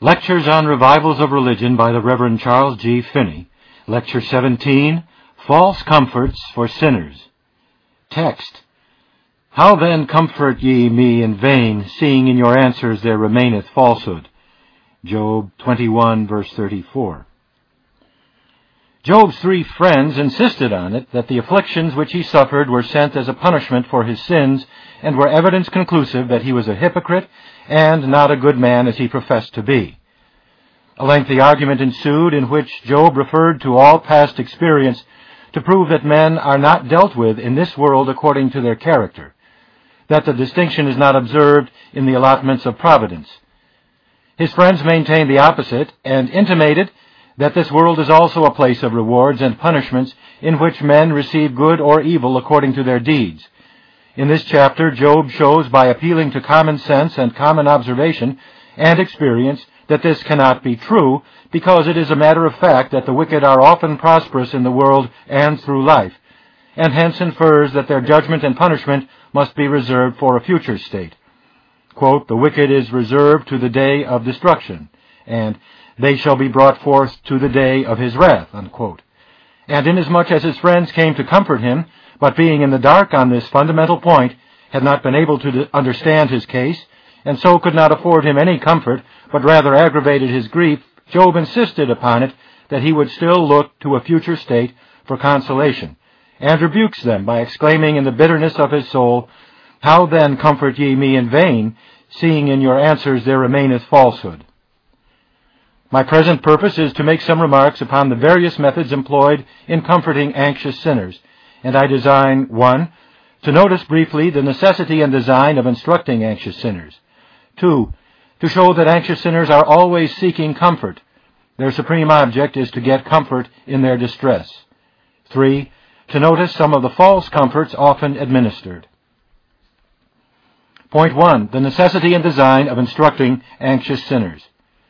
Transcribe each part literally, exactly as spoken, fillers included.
Lectures on Revivals of Religion by the Reverend Charles G. Finney. Lecture seventeen, False Comforts for Sinners. Text: How then comfort ye me in vain, seeing in your answers there remaineth falsehood? Job twenty-one, verse thirty-four. Job's three friends insisted on it that the afflictions which he suffered were sent as a punishment for his sins, and were evidence conclusive that he was a hypocrite and not a good man as he professed to be. A lengthy argument ensued in which Job referred to all past experience to prove that men are not dealt with in this world according to their character, that the distinction is not observed in the allotments of providence. His friends maintained the opposite and intimated that this world is also a place of rewards and punishments in which men receive good or evil according to their deeds. In this chapter, Job shows by appealing to common sense and common observation and experience that this cannot be true, because it is a matter of fact that the wicked are often prosperous in the world and through life, and hence infers that their judgment and punishment must be reserved for a future state. Quote, "The wicked is reserved to the day of destruction," and "they shall be brought forth to the day of his wrath," unquote. And inasmuch as his friends came to comfort him, but being in the dark on this fundamental point, had not been able to understand his case, and so could not afford him any comfort, but rather aggravated his grief, Job insisted upon it that he would still look to a future state for consolation, and rebukes them by exclaiming in the bitterness of his soul, "How then comfort ye me in vain, seeing in your answers there remaineth falsehood?" My present purpose is to make some remarks upon the various methods employed in comforting anxious sinners, and I design, one, to notice briefly the necessity and design of instructing anxious sinners. Two, to show that anxious sinners are always seeking comfort. Their supreme object is to get comfort in their distress. Three, to notice some of the false comforts often administered. Point one, the necessity and design of instructing anxious sinners.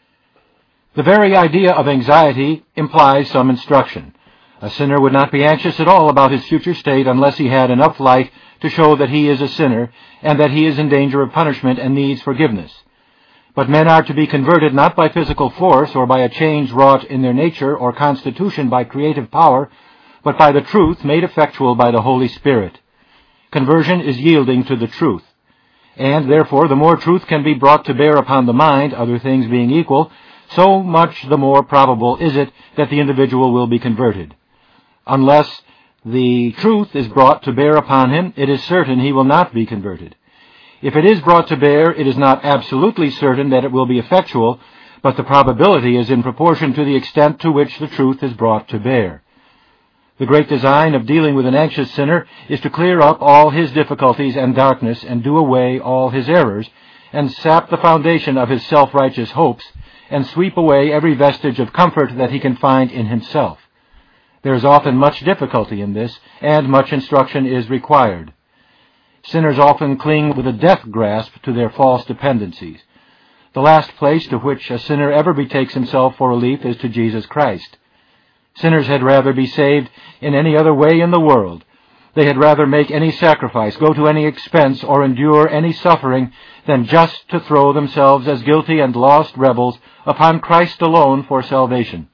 The very idea of anxiety implies some instruction. A sinner would not be anxious at all about his future state unless he had enough light to show that he is a sinner and that he is in danger of punishment and needs forgiveness. But men are to be converted not by physical force or by a change wrought in their nature or constitution by creative power, but by the truth made effectual by the Holy Spirit. Conversion is yielding to the truth. And therefore the more truth can be brought to bear upon the mind, other things being equal, so much the more probable is it that the individual will be converted. Unless the truth is brought to bear upon him, it is certain he will not be converted. If it is brought to bear, it is not absolutely certain that it will be effectual, but the probability is in proportion to the extent to which the truth is brought to bear. The great design of dealing with an anxious sinner is to clear up all his difficulties and darkness and do away all his errors, and sap the foundation of his self-righteous hopes, and sweep away every vestige of comfort that he can find in himself. There is often much difficulty in this, and much instruction is required. Sinners often cling with a death grasp to their false dependencies. The last place to which a sinner ever betakes himself for relief is to Jesus Christ. Sinners had rather be saved in any other way in the world. They had rather make any sacrifice, go to any expense, or endure any suffering than just to throw themselves as guilty and lost rebels upon Christ alone for salvation.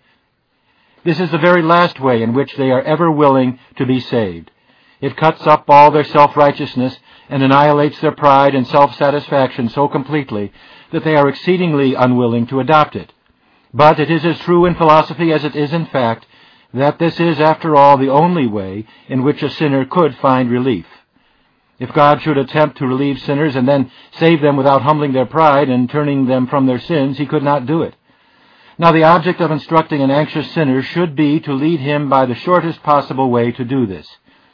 This is the very last way in which they are ever willing to be saved. It cuts up all their self-righteousness and annihilates their pride and self-satisfaction so completely that they are exceedingly unwilling to adopt it. But it is as true in philosophy as it is in fact that this is, after all, the only way in which a sinner could find relief. If God should attempt to relieve sinners and then save them without humbling their pride and turning them from their sins, he could not do it. Now, the object of instructing an anxious sinner should be to lead him by the shortest possible way to do this.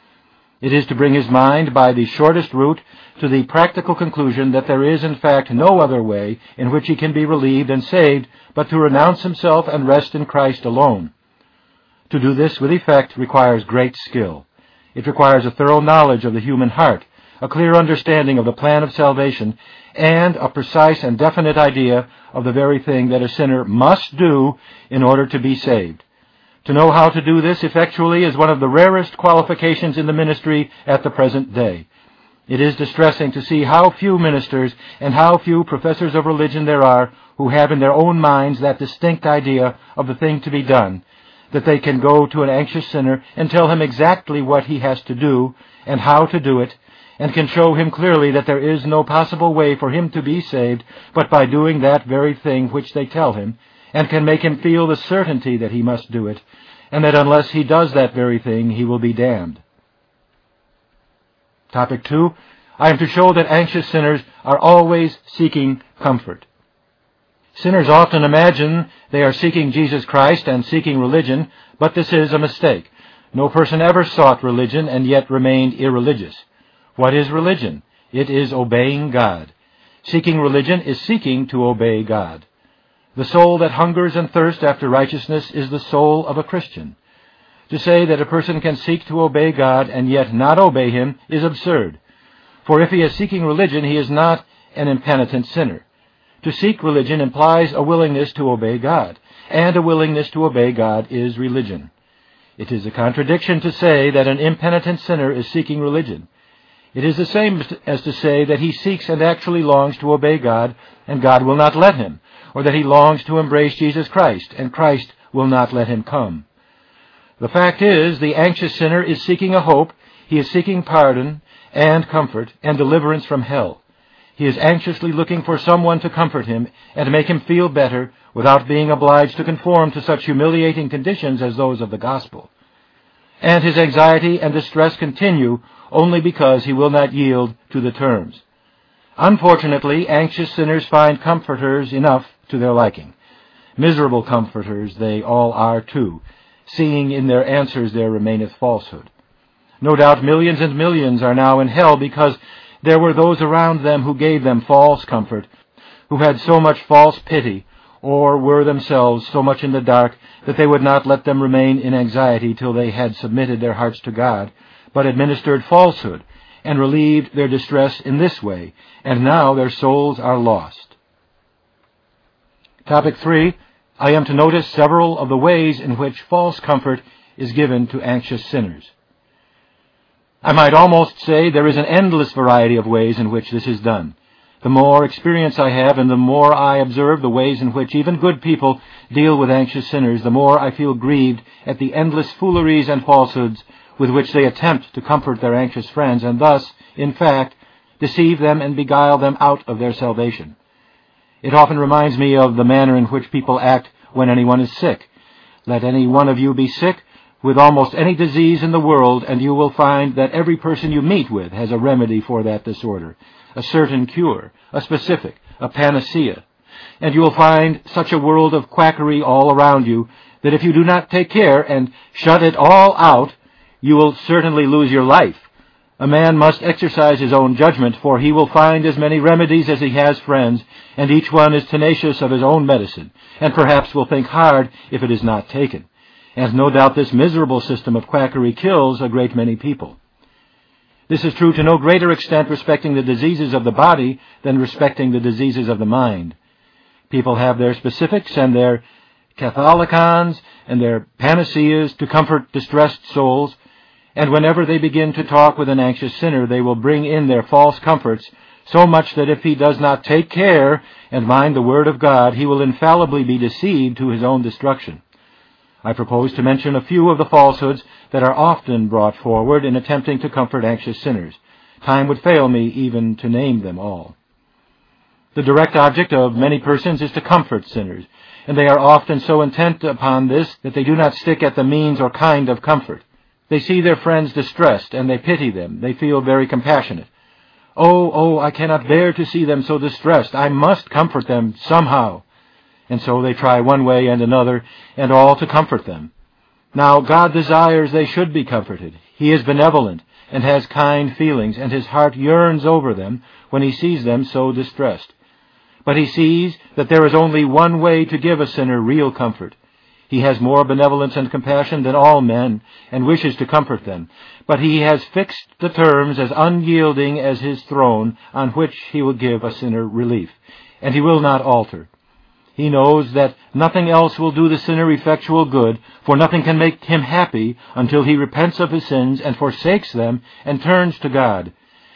It is to bring his mind by the shortest route to the practical conclusion that there is, in fact, no other way in which he can be relieved and saved but to renounce himself and rest in Christ alone. To do this with effect requires great skill. It requires a thorough knowledge of the human heart, a clear understanding of the plan of salvation, and a precise and definite idea of the very thing that a sinner must do in order to be saved. To know how to do this effectually is one of the rarest qualifications in the ministry at the present day. It is distressing to see how few ministers and how few professors of religion there are who have in their own minds that distinct idea of the thing to be done, that they can go to an anxious sinner and tell him exactly what he has to do and how to do it, and can show him clearly that there is no possible way for him to be saved but by doing that very thing which they tell him, and can make him feel the certainty that he must do it, and that unless he does that very thing he will be damned. Topic two, I am to show that anxious sinners are always seeking comfort. Sinners often imagine they are seeking Jesus Christ and seeking religion, but this is a mistake. No person ever sought religion and yet remained irreligious. What is religion? It is obeying God. Seeking religion is seeking to obey God. The soul that hungers and thirsts after righteousness is the soul of a Christian. To say that a person can seek to obey God and yet not obey Him is absurd. For if he is seeking religion, he is not an impenitent sinner. To seek religion implies a willingness to obey God, and a willingness to obey God is religion. It is a contradiction to say that an impenitent sinner is seeking religion. It is the same as to say that he seeks and actually longs to obey God, and God will not let him, or that he longs to embrace Jesus Christ, and Christ will not let him come. The fact is, the anxious sinner is seeking a hope, he is seeking pardon and comfort and deliverance from hell. He is anxiously looking for someone to comfort him and to make him feel better without being obliged to conform to such humiliating conditions as those of the gospel. And his anxiety and distress continue only because he will not yield to the terms. Unfortunately, anxious sinners find comforters enough to their liking. Miserable comforters they all are too, seeing in their answers there remaineth falsehood. No doubt millions and millions are now in hell because there were those around them who gave them false comfort, who had so much false pity, or were themselves so much in the dark that they would not let them remain in anxiety till they had submitted their hearts to God, but administered falsehood, and relieved their distress in this way, and now their souls are lost. Topic three, I am to notice several of the ways in which false comfort is given to anxious sinners. I might almost say there is an endless variety of ways in which this is done. The more experience I have and the more I observe the ways in which even good people deal with anxious sinners, the more I feel grieved at the endless fooleries and falsehoods with which they attempt to comfort their anxious friends, and thus, in fact, deceive them and beguile them out of their salvation. It often reminds me of the manner in which people act when anyone is sick. Let any one of you be sick with almost any disease in the world, and you will find that every person you meet with has a remedy for that disorder, a certain cure, a specific, a panacea. And you will find such a world of quackery all around you that if you do not take care and shut it all out, you will certainly lose your life. A man must exercise his own judgment, for he will find as many remedies as he has friends, and each one is tenacious of his own medicine, and perhaps will think hard if it is not taken. And no doubt this miserable system of quackery kills a great many people. This is true to no greater extent respecting the diseases of the body than respecting the diseases of the mind. People have their specifics and their catholicons and their panaceas to comfort distressed souls, and whenever they begin to talk with an anxious sinner, they will bring in their false comforts, so much that if he does not take care and mind the word of God, he will infallibly be deceived to his own destruction. I propose to mention a few of the falsehoods that are often brought forward in attempting to comfort anxious sinners. Time would fail me even to name them all. The direct object of many persons is to comfort sinners, and they are often so intent upon this that they do not stick at the means or kind of comfort. They see their friends distressed, and they pity them. They feel very compassionate. Oh, oh, I cannot bear to see them so distressed. I must comfort them somehow. And so they try one way and another, and all to comfort them. Now, God desires they should be comforted. He is benevolent and has kind feelings, and his heart yearns over them when he sees them so distressed. But he sees that there is only one way to give a sinner real comfort. He has more benevolence and compassion than all men, and wishes to comfort them. But he has fixed the terms as unyielding as his throne on which he will give a sinner relief, and he will not alter. He knows that nothing else will do the sinner effectual good, for nothing can make him happy until he repents of his sins and forsakes them and turns to God.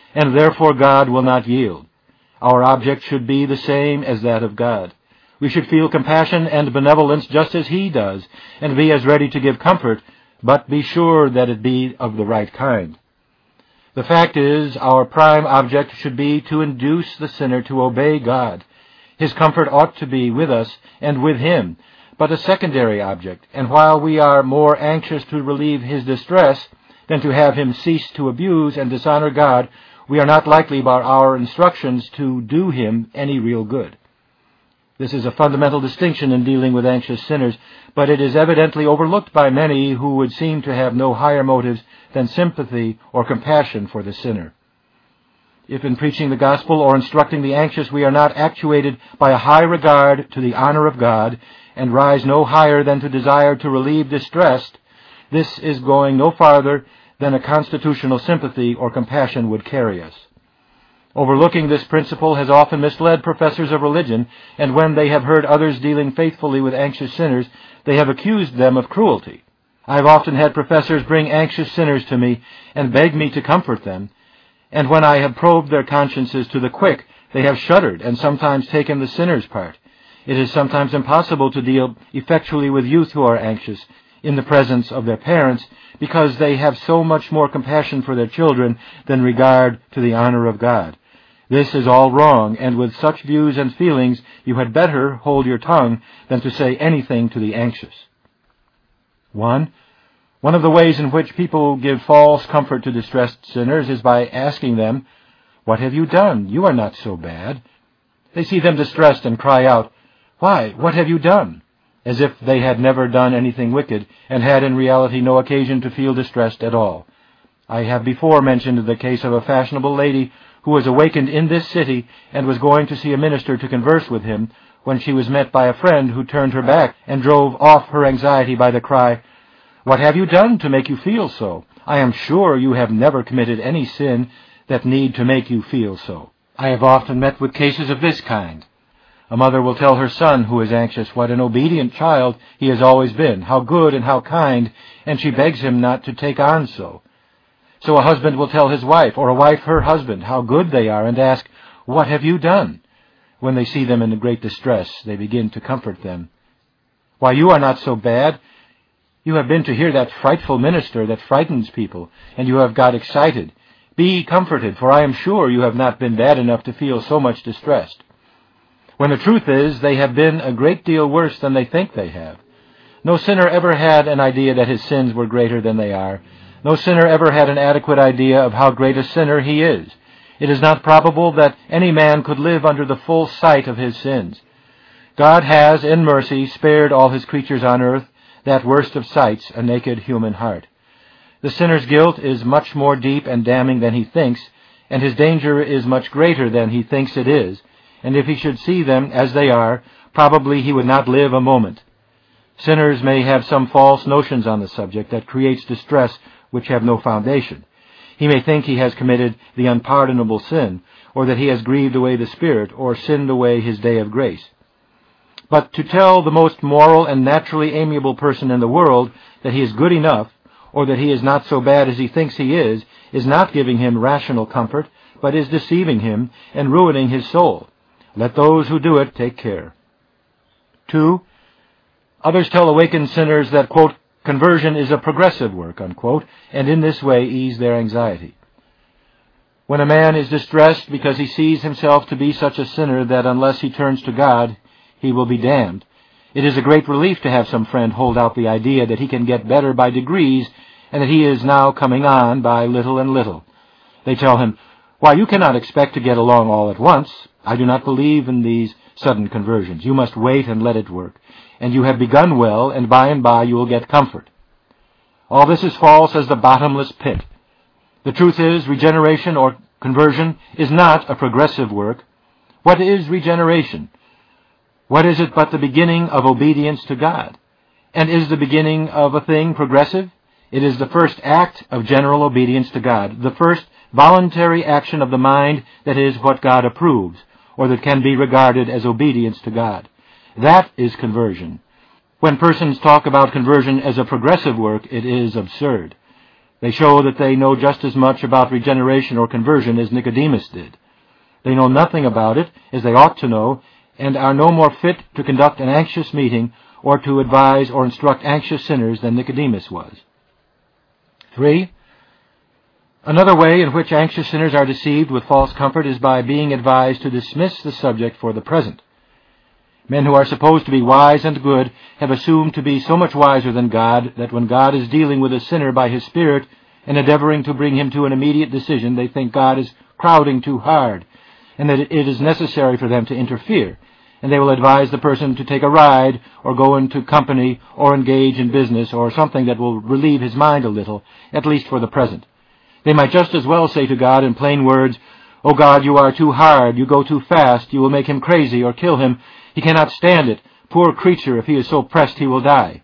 and therefore God will not yield. Our object should be the same as that of God. We should feel compassion and benevolence just as He does, and be as ready to give comfort, but be sure that it be of the right kind. The fact is, our prime object should be to induce the sinner to obey God. His comfort ought to be with us and with Him, but a secondary object, and while we are more anxious to relieve his distress than to have him cease to abuse and dishonor God, we are not likely by our instructions to do him any real good. This is a fundamental distinction in dealing with anxious sinners, but it is evidently overlooked by many who would seem to have no higher motives than sympathy or compassion for the sinner. If in preaching the gospel or instructing the anxious we are not actuated by a high regard to the honor of God, and rise no higher than to desire to relieve distress, this is going no farther than a constitutional sympathy or compassion would carry us. Overlooking this principle has often misled professors of religion, and when they have heard others dealing faithfully with anxious sinners, they have accused them of cruelty. I have often had professors bring anxious sinners to me and beg me to comfort them, and when I have probed their consciences to the quick, they have shuddered and sometimes taken the sinner's part. It is sometimes impossible to deal effectually with youth who are anxious in the presence of their parents, because they have so much more compassion for their children than regard to the honor of God. This is all wrong, and with such views and feelings you had better hold your tongue than to say anything to the anxious. One, one of the ways in which people give false comfort to distressed sinners is by asking them, "What have you done? You are not so bad." They see them distressed and cry out, "Why, what have you done?" as if they had never done anything wicked, and had in reality no occasion to feel distressed at all. I have before mentioned the case of a fashionable lady who was awakened in this city and was going to see a minister to converse with him, when she was met by a friend who turned her back and drove off her anxiety by the cry, "What have you done to make you feel so? I am sure you have never committed any sin that need to make you feel so." I have often met with cases of this kind. A mother will tell her son who is anxious what an obedient child he has always been, how good and how kind, and she begs him not to take on so. So a husband will tell his wife, or a wife her husband, how good they are, and ask, "What have you done?" When they see them in great distress, they begin to comfort them. "Why, you are not so bad. You have been to hear that frightful minister that frightens people, and you have got excited. Be comforted, for I am sure you have not been bad enough to feel so much distressed." When the truth is, they have been a great deal worse than they think they have. No sinner ever had an idea that his sins were greater than they are. No sinner ever had an adequate idea of how great a sinner he is. It is not probable that any man could live under the full sight of his sins. God has, in mercy, spared all his creatures on earth that worst of sights, a naked human heart. The sinner's guilt is much more deep and damning than he thinks, and his danger is much greater than he thinks it is, and if he should see them as they are, probably he would not live a moment. Sinners may have some false notions on the subject that creates distress which have no foundation. He may think he has committed the unpardonable sin, or that he has grieved away the Spirit, or sinned away his day of grace. But to tell the most moral and naturally amiable person in the world that he is good enough, or that he is not so bad as he thinks he is, is not giving him rational comfort, but is deceiving him and ruining his soul. Let those who do it take care. Two, others tell awakened sinners that, quote, conversion is a progressive work, unquote, and in this way ease their anxiety. When a man is distressed because he sees himself to be such a sinner that unless he turns to God, he will be damned, it is a great relief to have some friend hold out the idea that he can get better by degrees, and that he is now coming on by little and little. They tell him, "Why, you cannot expect to get along all at once. I do not believe in these sudden conversions. You must wait and let it work. And you have begun well, and by and by you will get comfort." All this is false as the bottomless pit. The truth is, regeneration or conversion is not a progressive work. What is regeneration? What is it but the beginning of obedience to God? And is the beginning of a thing progressive? It is the first act of general obedience to God, the first voluntary action of the mind that is what God approves, or that can be regarded as obedience to God. That is conversion. When persons talk about conversion as a progressive work, it is absurd. They show that they know just as much about regeneration or conversion as Nicodemus did. They know nothing about it, as they ought to know, and are no more fit to conduct an anxious meeting or to advise or instruct anxious sinners than Nicodemus was. Three, another way in which anxious sinners are deceived with false comfort is by being advised to dismiss the subject for the present. Men who are supposed to be wise and good have assumed to be so much wiser than God that when God is dealing with a sinner by His Spirit and endeavoring to bring him to an immediate decision, they think God is crowding too hard and that it is necessary for them to interfere, and they will advise the person to take a ride or go into company or engage in business or something that will relieve his mind a little, at least for the present. They might just as well say to God in plain words, "O God, you are too hard, you go too fast, you will make him crazy or kill him. He cannot stand it. Poor creature, if he is so pressed he will die."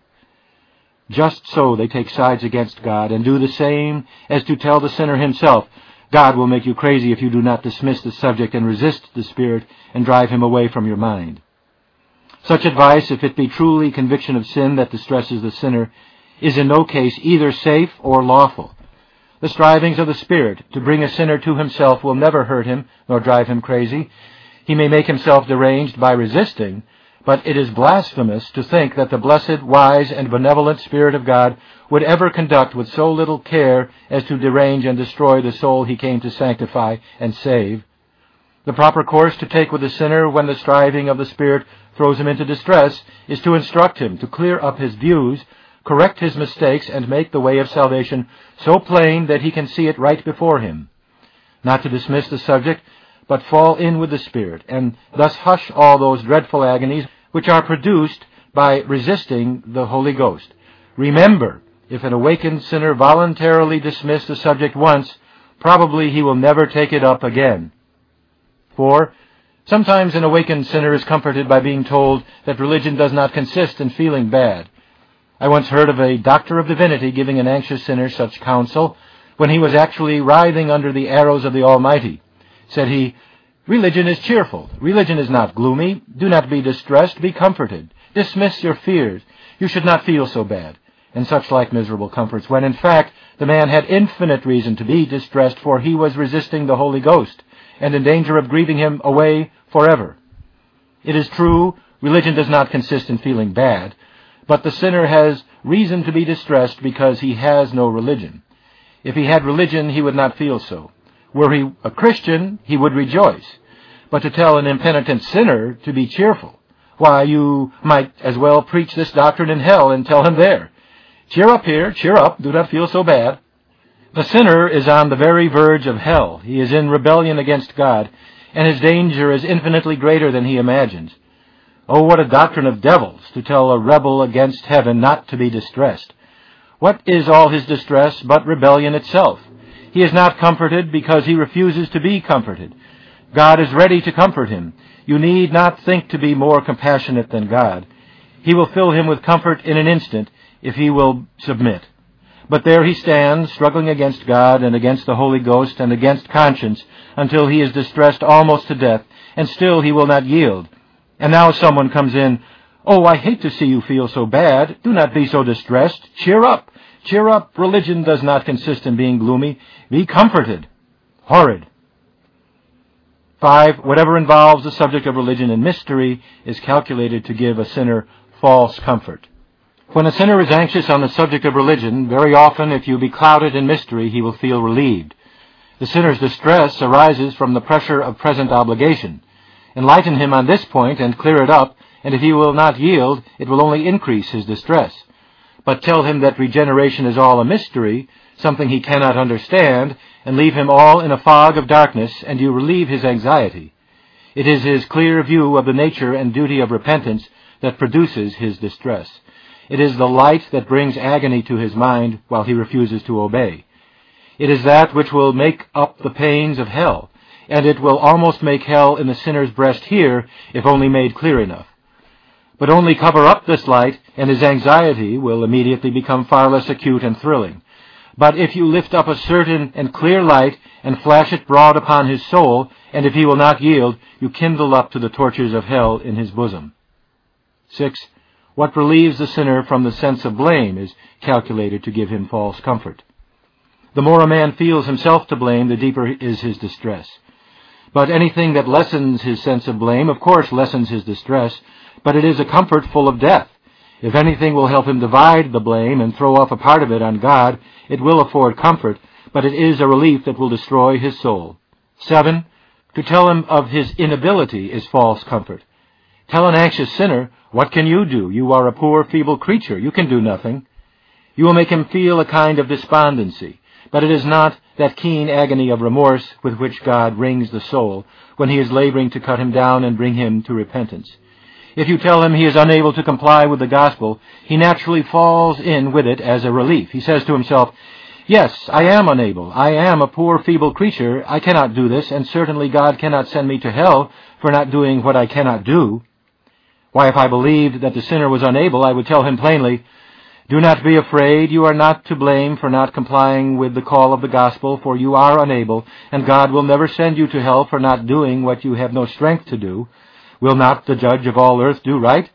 Just so they take sides against God and do the same as to tell the sinner himself, "God will make you crazy if you do not dismiss the subject and resist the Spirit and drive him away from your mind." Such advice, if it be truly conviction of sin that distresses the sinner, is in no case either safe or lawful. The strivings of the Spirit to bring a sinner to himself will never hurt him nor drive him crazy. He may make himself deranged by resisting, but it is blasphemous to think that the blessed, wise, and benevolent Spirit of God would ever conduct with so little care as to derange and destroy the soul he came to sanctify and save. The proper course to take with the sinner when the striving of the Spirit throws him into distress is to instruct him, to clear up his views, correct his mistakes, and make the way of salvation so plain that he can see it right before him. Not to dismiss the subject, but fall in with the Spirit, and thus hush all those dreadful agonies which are produced by resisting the Holy Ghost. Remember, if an awakened sinner voluntarily dismiss the subject once, probably he will never take it up again. For sometimes an awakened sinner is comforted by being told that religion does not consist in feeling bad. I once heard of a doctor of divinity giving an anxious sinner such counsel when he was actually writhing under the arrows of the Almighty. Said he, "Religion is cheerful. Religion is not gloomy. Do not be distressed. Be comforted. Dismiss your fears. You should not feel so bad," and such like miserable comforts, when in fact the man had infinite reason to be distressed, for he was resisting the Holy Ghost and in danger of grieving him away forever. It is true, religion does not consist in feeling bad, but the sinner has reason to be distressed because he has no religion. If he had religion, he would not feel so. Were he a Christian, he would rejoice. But to tell an impenitent sinner to be cheerful, why, you might as well preach this doctrine in hell and tell him there, "Cheer up here, cheer up, do not feel so bad." The sinner is on the very verge of hell. He is in rebellion against God, and his danger is infinitely greater than he imagines. Oh, what a doctrine of devils, to tell a rebel against heaven not to be distressed. What is all his distress but rebellion itself? He is not comforted because he refuses to be comforted. God is ready to comfort him. You need not think to be more compassionate than God. He will fill him with comfort in an instant if he will submit. But there he stands, struggling against God and against the Holy Ghost and against conscience until he is distressed almost to death, and still he will not yield. And now someone comes in, "Oh, I hate to see you feel so bad. Do not be so distressed. Cheer up. Cheer up. Religion does not consist in being gloomy. Be comforted." Horrid. Five, whatever involves the subject of religion and mystery is calculated to give a sinner false comfort. When a sinner is anxious on the subject of religion, very often, if you be clouded in mystery, he will feel relieved. The sinner's distress arises from the pressure of present obligation. Enlighten him on this point and clear it up, and if he will not yield, it will only increase his distress. But tell him that regeneration is all a mystery, something he cannot understand, and leave him all in a fog of darkness, and you relieve his anxiety. It is his clear view of the nature and duty of repentance that produces his distress. It is the light that brings agony to his mind while he refuses to obey. It is that which will make up the pains of hell, and it will almost make hell in the sinner's breast here, if only made clear enough. But only cover up this light, and his anxiety will immediately become far less acute and thrilling. But if you lift up a certain and clear light and flash it broad upon his soul, and if he will not yield, you kindle up to the tortures of hell in his bosom. Six, what relieves the sinner from the sense of blame is calculated to give him false comfort. The more a man feels himself to blame, the deeper is his distress. But anything that lessens his sense of blame, of course, lessens his distress, but it is a comfort full of death. If anything will help him divide the blame and throw off a part of it on God, it will afford comfort, but it is a relief that will destroy his soul. Seven, to tell him of his inability is false comfort. Tell an anxious sinner, "What can you do? You are a poor, feeble creature. You can do nothing." You will make him feel a kind of despondency, but it is not that keen agony of remorse with which God wrings the soul when he is laboring to cut him down and bring him to repentance. If you tell him he is unable to comply with the gospel, he naturally falls in with it as a relief. He says to himself, "Yes, I am unable. I am a poor, feeble creature. I cannot do this, and certainly God cannot send me to hell for not doing what I cannot do." Why, if I believed that the sinner was unable, I would tell him plainly, "Do not be afraid. You are not to blame for not complying with the call of the gospel, for you are unable, and God will never send you to hell for not doing what you have no strength to do. Will not the judge of all earth do right?"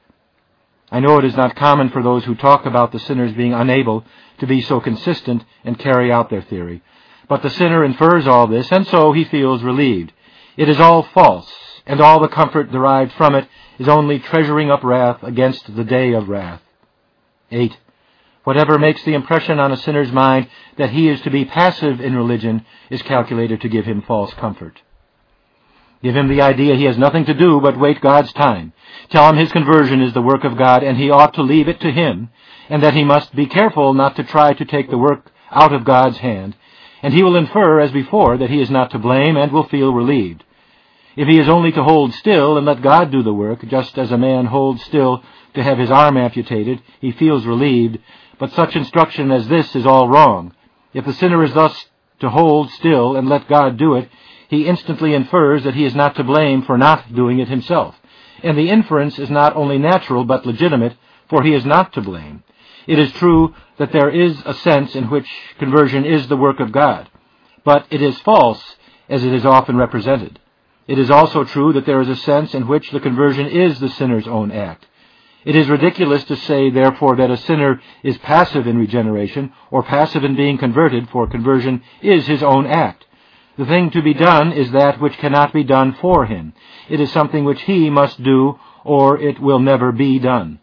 I know it is not common for those who talk about the sinners being unable to be so consistent and carry out their theory. But the sinner infers all this, and so he feels relieved. It is all false, and all the comfort derived from it is only treasuring up wrath against the day of wrath. Eight. Whatever makes the impression on a sinner's mind that he is to be passive in religion is calculated to give him false comfort. Give him the idea he has nothing to do but wait God's time. Tell him his conversion is the work of God and he ought to leave it to him, and that he must be careful not to try to take the work out of God's hand, and he will infer, as before, that he is not to blame and will feel relieved. If he is only to hold still and let God do the work, just as a man holds still to have his arm amputated, he feels relieved, but such instruction as this is all wrong. If the sinner is thus to hold still and let God do it, he instantly infers that he is not to blame for not doing it himself. And the inference is not only natural but legitimate, for he is not to blame. It is true that there is a sense in which conversion is the work of God, but it is false as it is often represented. It is also true that there is a sense in which the conversion is the sinner's own act. It is ridiculous to say, therefore, that a sinner is passive in regeneration or passive in being converted, for conversion is his own act. The thing to be done is that which cannot be done for him. It is something which he must do, or it will never be done.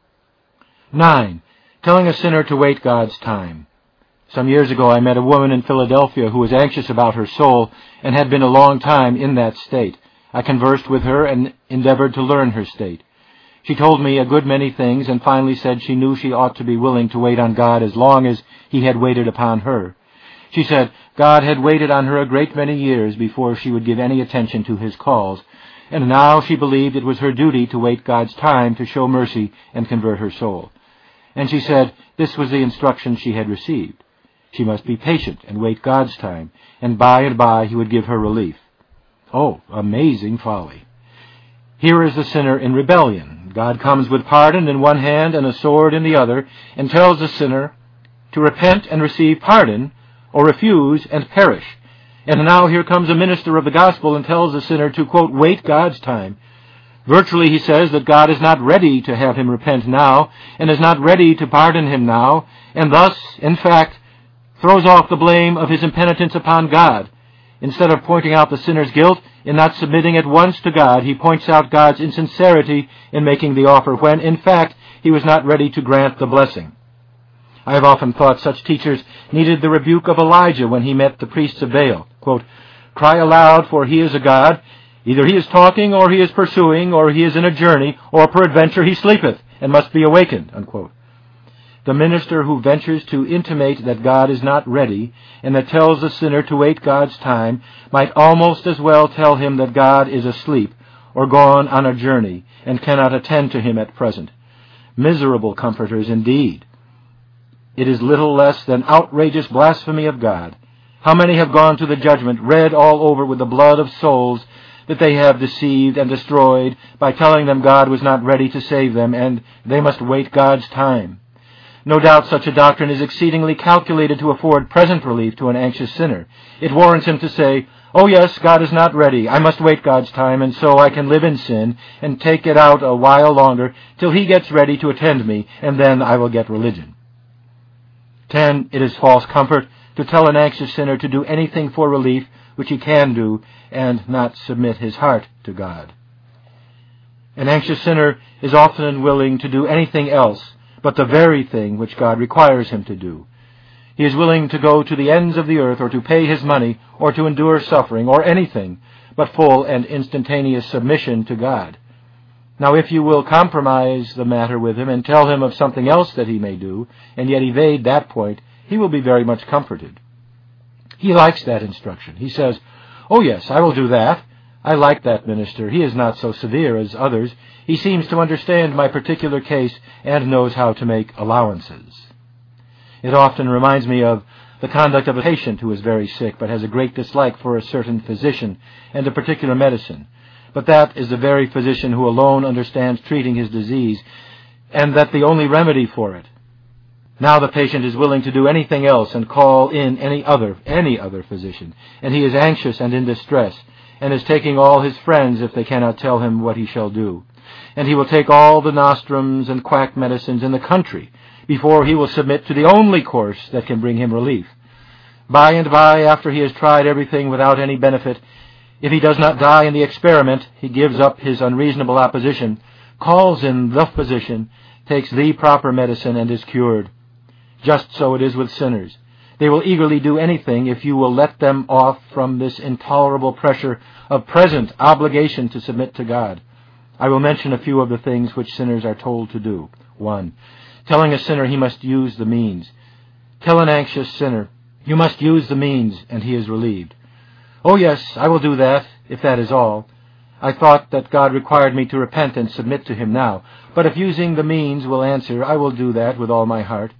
Nine. Telling a sinner to wait God's time. Some years ago I met a woman in Philadelphia who was anxious about her soul and had been a long time in that state. I conversed with her and endeavored to learn her state. She told me a good many things and finally said she knew she ought to be willing to wait on God as long as he had waited upon her. She said God had waited on her a great many years before she would give any attention to his calls, and now she believed it was her duty to wait God's time to show mercy and convert her soul. And she said this was the instruction she had received. She must be patient and wait God's time, and by and by he would give her relief. Oh, amazing folly! Here is the sinner in rebellion. God comes with pardon in one hand and a sword in the other, and tells the sinner to repent and receive pardon, or refuse and perish. And now here comes a minister of the gospel and tells the sinner to, quote, wait God's time. Virtually he says that God is not ready to have him repent now, and is not ready to pardon him now, and thus, in fact, throws off the blame of his impenitence upon God. Instead of pointing out the sinner's guilt in not submitting at once to God, he points out God's insincerity in making the offer, when, in fact, he was not ready to grant the blessing. I have often thought such teachers needed the rebuke of Elijah when he met the priests of Baal. Quote, cry aloud, for he is a god. Either he is talking, or he is pursuing, or he is in a journey, or peradventure he sleepeth, and must be awakened. Unquote. The minister who ventures to intimate that God is not ready, and that tells the sinner to wait God's time, might almost as well tell him that God is asleep, or gone on a journey, and cannot attend to him at present. Miserable comforters indeed! It is little less than outrageous blasphemy of God. How many have gone to the judgment, red all over with the blood of souls that they have deceived and destroyed by telling them God was not ready to save them, and they must wait God's time. No doubt such a doctrine is exceedingly calculated to afford present relief to an anxious sinner. It warrants him to say, oh yes, God is not ready. I must wait God's time, and so I can live in sin and take it out a while longer till he gets ready to attend me, and then I will get religion. Ten, it is false comfort to tell an anxious sinner to do anything for relief which he can do, and not submit his heart to God. An anxious sinner is often willing to do anything else but the very thing which God requires him to do. He is willing to go to the ends of the earth, or to pay his money, or to endure suffering, or anything but full and instantaneous submission to God. Now, if you will compromise the matter with him and tell him of something else that he may do, and yet evade that point, he will be very much comforted. He likes that instruction. He says, "Oh yes, I will do that. I like that minister. He is not so severe as others. He seems to understand my particular case and knows how to make allowances." It often reminds me of the conduct of a patient who is very sick but has a great dislike for a certain physician and a particular medicine. But that is the very physician who alone understands treating his disease, and that the only remedy for it. Now the patient is willing to do anything else and call in any other, any other physician, and he is anxious and in distress, and is taking all his friends if they cannot tell him what he shall do. And he will take all the nostrums and quack medicines in the country before he will submit to the only course that can bring him relief. By and by, after he has tried everything without any benefit, if he does not die in the experiment, he gives up his unreasonable opposition, calls in the physician, takes the proper medicine, and is cured. Just so it is with sinners. They will eagerly do anything if you will let them off from this intolerable pressure of present obligation to submit to God. I will mention a few of the things which sinners are told to do. One, telling a sinner he must use the means. Tell an anxious sinner, "You must use the means," and he is relieved. "Oh yes, I will do that, if that is all. I thought that God required me to repent and submit to him now, but if using the means will answer, I will do that with all my heart."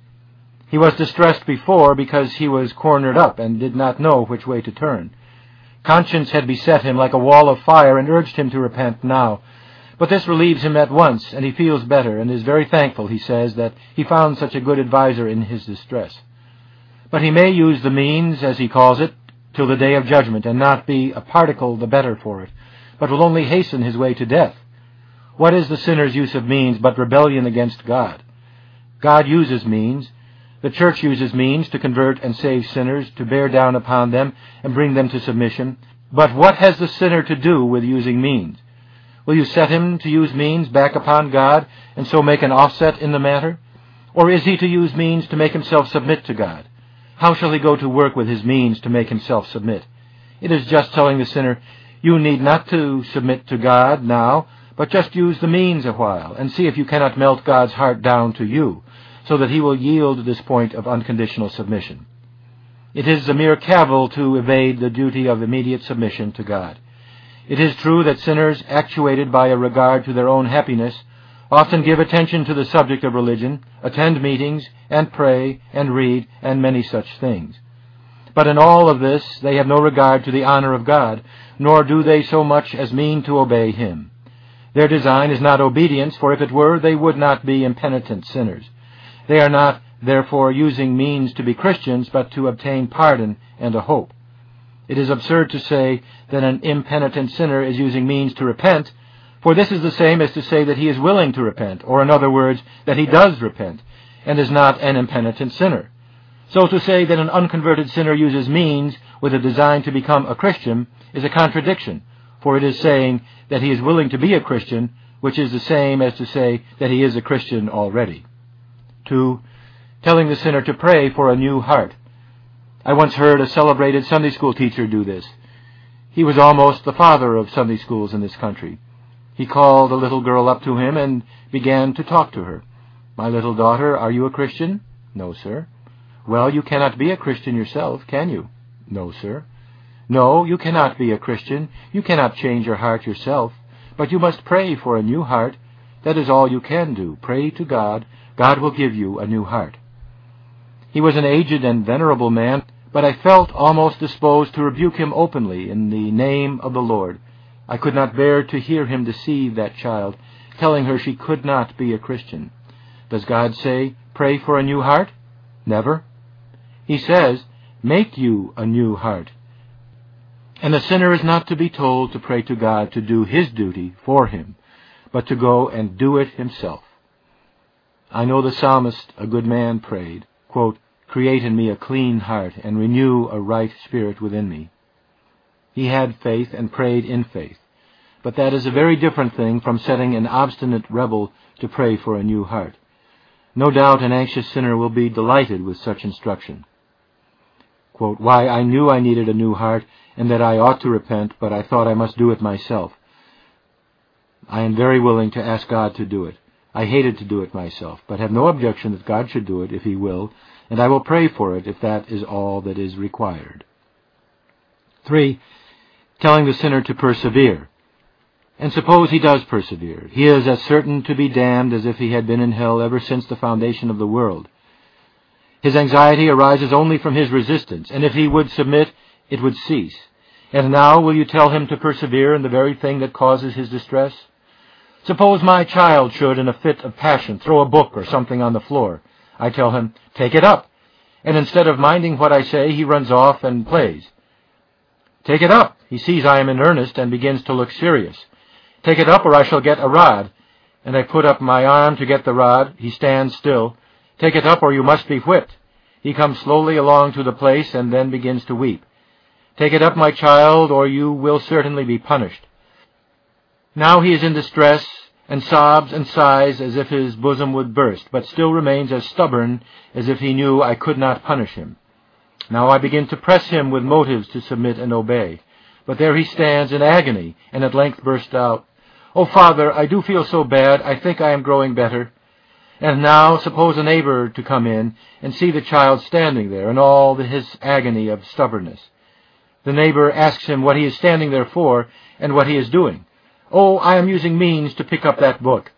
He was distressed before because he was cornered up and did not know which way to turn. Conscience had beset him like a wall of fire and urged him to repent now. But this relieves him at once, and he feels better, and is very thankful, he says, that he found such a good adviser in his distress. But he may use the means, as he calls it, till the day of judgment, and not be a particle the better for it, but will only hasten his way to death. What is the sinner's use of means but rebellion against God? God uses means. The church uses means to convert and save sinners, to bear down upon them and bring them to submission. But what has the sinner to do with using means? Will you set him to use means back upon God, and so make an offset in the matter? Or is he to use means to make himself submit to God? How shall he go to work with his means to make himself submit? It is just telling the sinner, "You need not to submit to God now, but just use the means a while, and see if you cannot melt God's heart down to you, so that he will yield this point of unconditional submission." It is a mere cavil to evade the duty of immediate submission to God. It is true that sinners, actuated by a regard to their own happiness, often give attention to the subject of religion, attend meetings, and pray, and read, and many such things. But in all of this they have no regard to the honor of God, nor do they so much as mean to obey him. Their design is not obedience, for if it were, they would not be impenitent sinners. They are not, therefore, using means to be Christians, but to obtain pardon and a hope. It is absurd to say that an impenitent sinner is using means to repent, for this is the same as to say that he is willing to repent, or in other words, that he does repent, and is not an impenitent sinner. So to say that an unconverted sinner uses means with a design to become a Christian is a contradiction, for it is saying that he is willing to be a Christian, which is the same as to say that he is a Christian already. Two, telling the sinner to pray for a new heart. I once heard a celebrated Sunday school teacher do this. He was almost the father of Sunday schools in this country. He called a little girl up to him and began to talk to her. "My little daughter, are you a Christian?" "No, sir." "Well, you cannot be a Christian yourself, can you?" "No, sir." "No, you cannot be a Christian. You cannot change your heart yourself. But you must pray for a new heart. That is all you can do. Pray to God. God will give you a new heart." He was an aged and venerable man, but I felt almost disposed to rebuke him openly in the name of the Lord. I could not bear to hear him deceive that child, telling her she could not be a Christian. Does God say, "Pray for a new heart"? Never. He says, "Make you a new heart." And the sinner is not to be told to pray to God to do his duty for him, but to go and do it himself. I know the psalmist, a good man, prayed, quote, create in me a clean heart, and renew a right spirit within me. He had faith and prayed in faith, but that is a very different thing from setting an obstinate rebel to pray for a new heart. No doubt an anxious sinner will be delighted with such instruction. Quote, "Why, I knew I needed a new heart, and that I ought to repent, but I thought I must do it myself. I am very willing to ask God to do it. I hated to do it myself, but have no objection that God should do it if He will, and I will pray for it if that is all that is required." Three, telling the sinner to persevere. And suppose he does persevere. He is as certain to be damned as if he had been in hell ever since the foundation of the world. His anxiety arises only from his resistance, and if he would submit, it would cease. And now will you tell him to persevere in the very thing that causes his distress? Suppose my child should, in a fit of passion, throw a book or something on the floor. I tell him, "Take it up." And instead of minding what I say, he runs off and plays. "Take it up." He sees I am in earnest and begins to look serious. "Take it up or I shall get a rod." And I put up my arm to get the rod. He stands still. "Take it up or you must be whipped." He comes slowly along to the place and then begins to weep. "Take it up, my child, or you will certainly be punished." Now he is in distress and sobs and sighs as if his bosom would burst, but still remains as stubborn as if he knew I could not punish him. Now I begin to press him with motives to submit and obey. But there he stands in agony, and at length bursts out, "Oh, Father, I do feel so bad, I think I am growing better." And now suppose a neighbor to come in and see the child standing there in all the, his agony of stubbornness. The neighbor asks him what he is standing there for and what he is doing. "Oh, I am using means to pick up that book."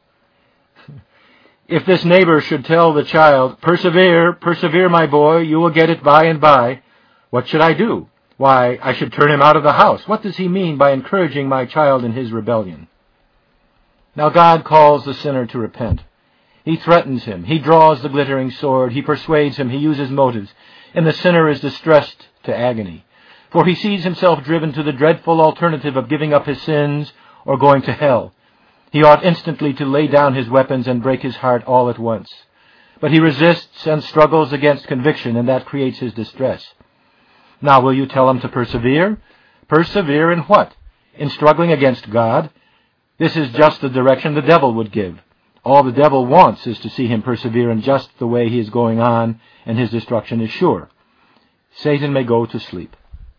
If this neighbor should tell the child, "Persevere, persevere, my boy, you will get it by and by," what should I do? Why, I should turn him out of the house. What does he mean by encouraging my child in his rebellion? Now God calls the sinner to repent. He threatens him. He draws the glittering sword. He persuades him. He uses motives. And the sinner is distressed to agony. For he sees himself driven to the dreadful alternative of giving up his sins or going to hell. He ought instantly to lay down his weapons and break his heart all at once. But he resists and struggles against conviction, and that creates his distress. Now will you tell him to persevere? Persevere in what? In struggling against God? This is just the direction the devil would give. All the devil wants is to see him persevere in just the way he is going on, and his destruction is sure. Satan may go to sleep.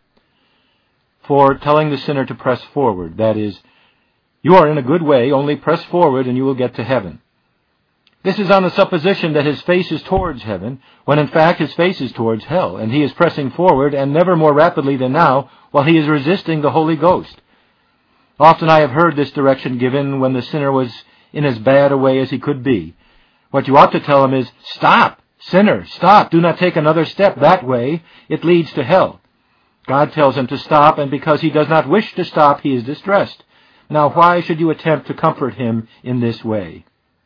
For telling the sinner to press forward, that is, "You are in a good way, only press forward and you will get to heaven." This is on the supposition that his face is towards heaven, when in fact his face is towards hell, and he is pressing forward, and never more rapidly than now, while he is resisting the Holy Ghost. Often I have heard this direction given when the sinner was in as bad a way as he could be. What you ought to tell him is, "Stop, sinner, stop, do not take another step that way, it leads to hell." God tells him to stop, and because he does not wish to stop, he is distressed. Now why should you attempt to comfort him in this way?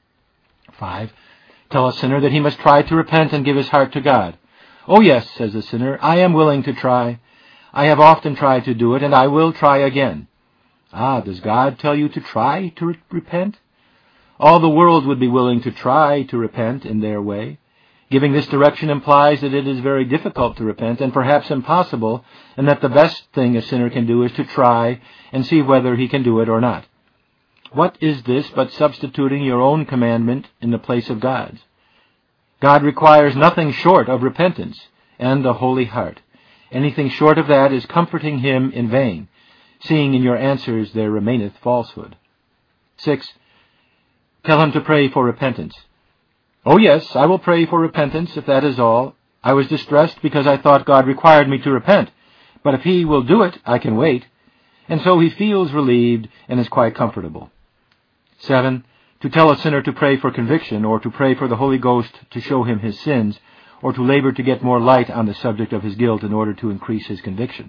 Five, tell a sinner that he must try to repent and give his heart to God. "Oh yes," says the sinner, "I am willing to try. I have often tried to do it, and I will try again." Ah, does God tell you to try to re- repent? All the world would be willing to try to repent in their way. Giving this direction implies that it is very difficult to repent, and perhaps impossible, and that the best thing a sinner can do is to try and see whether he can do it or not. What is this but substituting your own commandment in the place of God's? God requires nothing short of repentance and a holy heart. Anything short of that is comforting him in vain, seeing in your answers there remaineth falsehood. Six, tell him to pray for repentance. "Oh yes, I will pray for repentance, if that is all. I was distressed because I thought God required me to repent. But if he will do it, I can wait." And so he feels relieved and is quite comfortable. Seven, to tell a sinner to pray for conviction, or to pray for the Holy Ghost to show him his sins, or to labor to get more light on the subject of his guilt in order to increase his conviction.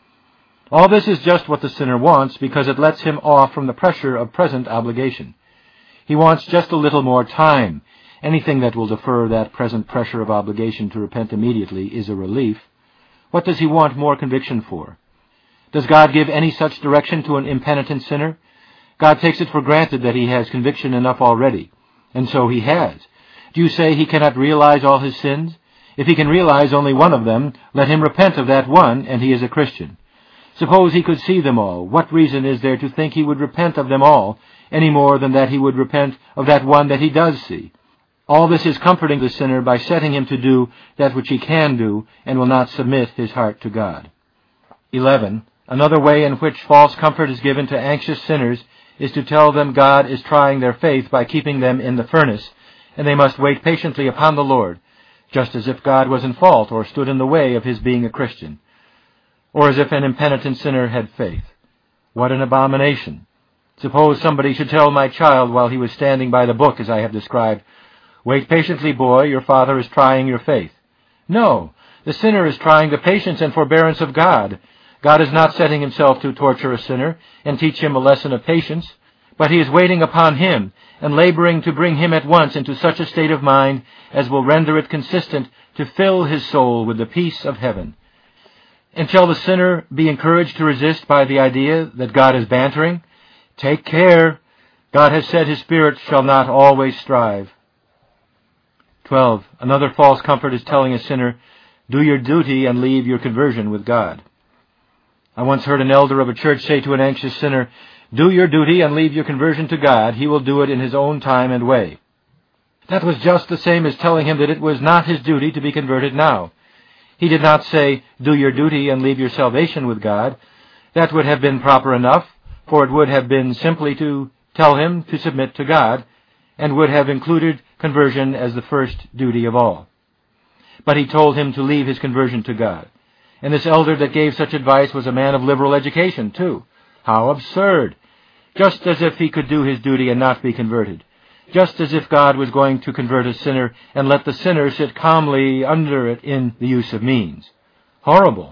All this is just what the sinner wants, because it lets him off from the pressure of present obligation. He wants just a little more time. Anything that will defer that present pressure of obligation to repent immediately is a relief. What does he want more conviction for? Does God give any such direction to an impenitent sinner? God takes it for granted that he has conviction enough already, and so he has. Do you say he cannot realize all his sins? If he can realize only one of them, let him repent of that one, and he is a Christian. Suppose he could see them all. What reason is there to think he would repent of them all, any more than that he would repent of that one that he does see? All this is comforting the sinner by setting him to do that which he can do, and will not submit his heart to God. eleven. Another way in which false comfort is given to anxious sinners is to tell them God is trying their faith by keeping them in the furnace, and they must wait patiently upon the Lord, just as if God was in fault or stood in the way of his being a Christian, or as if an impenitent sinner had faith. What an abomination! Suppose somebody should tell my child while he was standing by the book, as I have described, "Wait patiently, boy, your father is trying your faith." No, the sinner is trying the patience and forbearance of God. God is not setting himself to torture a sinner and teach him a lesson of patience, but he is waiting upon him and laboring to bring him at once into such a state of mind as will render it consistent to fill his soul with the peace of heaven. And shall the sinner be encouraged to resist by the idea that God is bantering? Take care! God has said his Spirit shall not always strive. twelve. Another false comfort is telling a sinner, "Do your duty and leave your conversion with God." I once heard an elder of a church say to an anxious sinner, "Do your duty and leave your conversion to God. He will do it in his own time and way." That was just the same as telling him that it was not his duty to be converted now. He did not say, "Do your duty and leave your salvation with God." That would have been proper enough, for it would have been simply to tell him to submit to God, and would have included conversion as the first duty of all. But he told him to leave his conversion to God. And this elder that gave such advice was a man of liberal education, too. How absurd! Just as if he could do his duty and not be converted. Just as if God was going to convert a sinner and let the sinner sit calmly under it in the use of means. Horrible!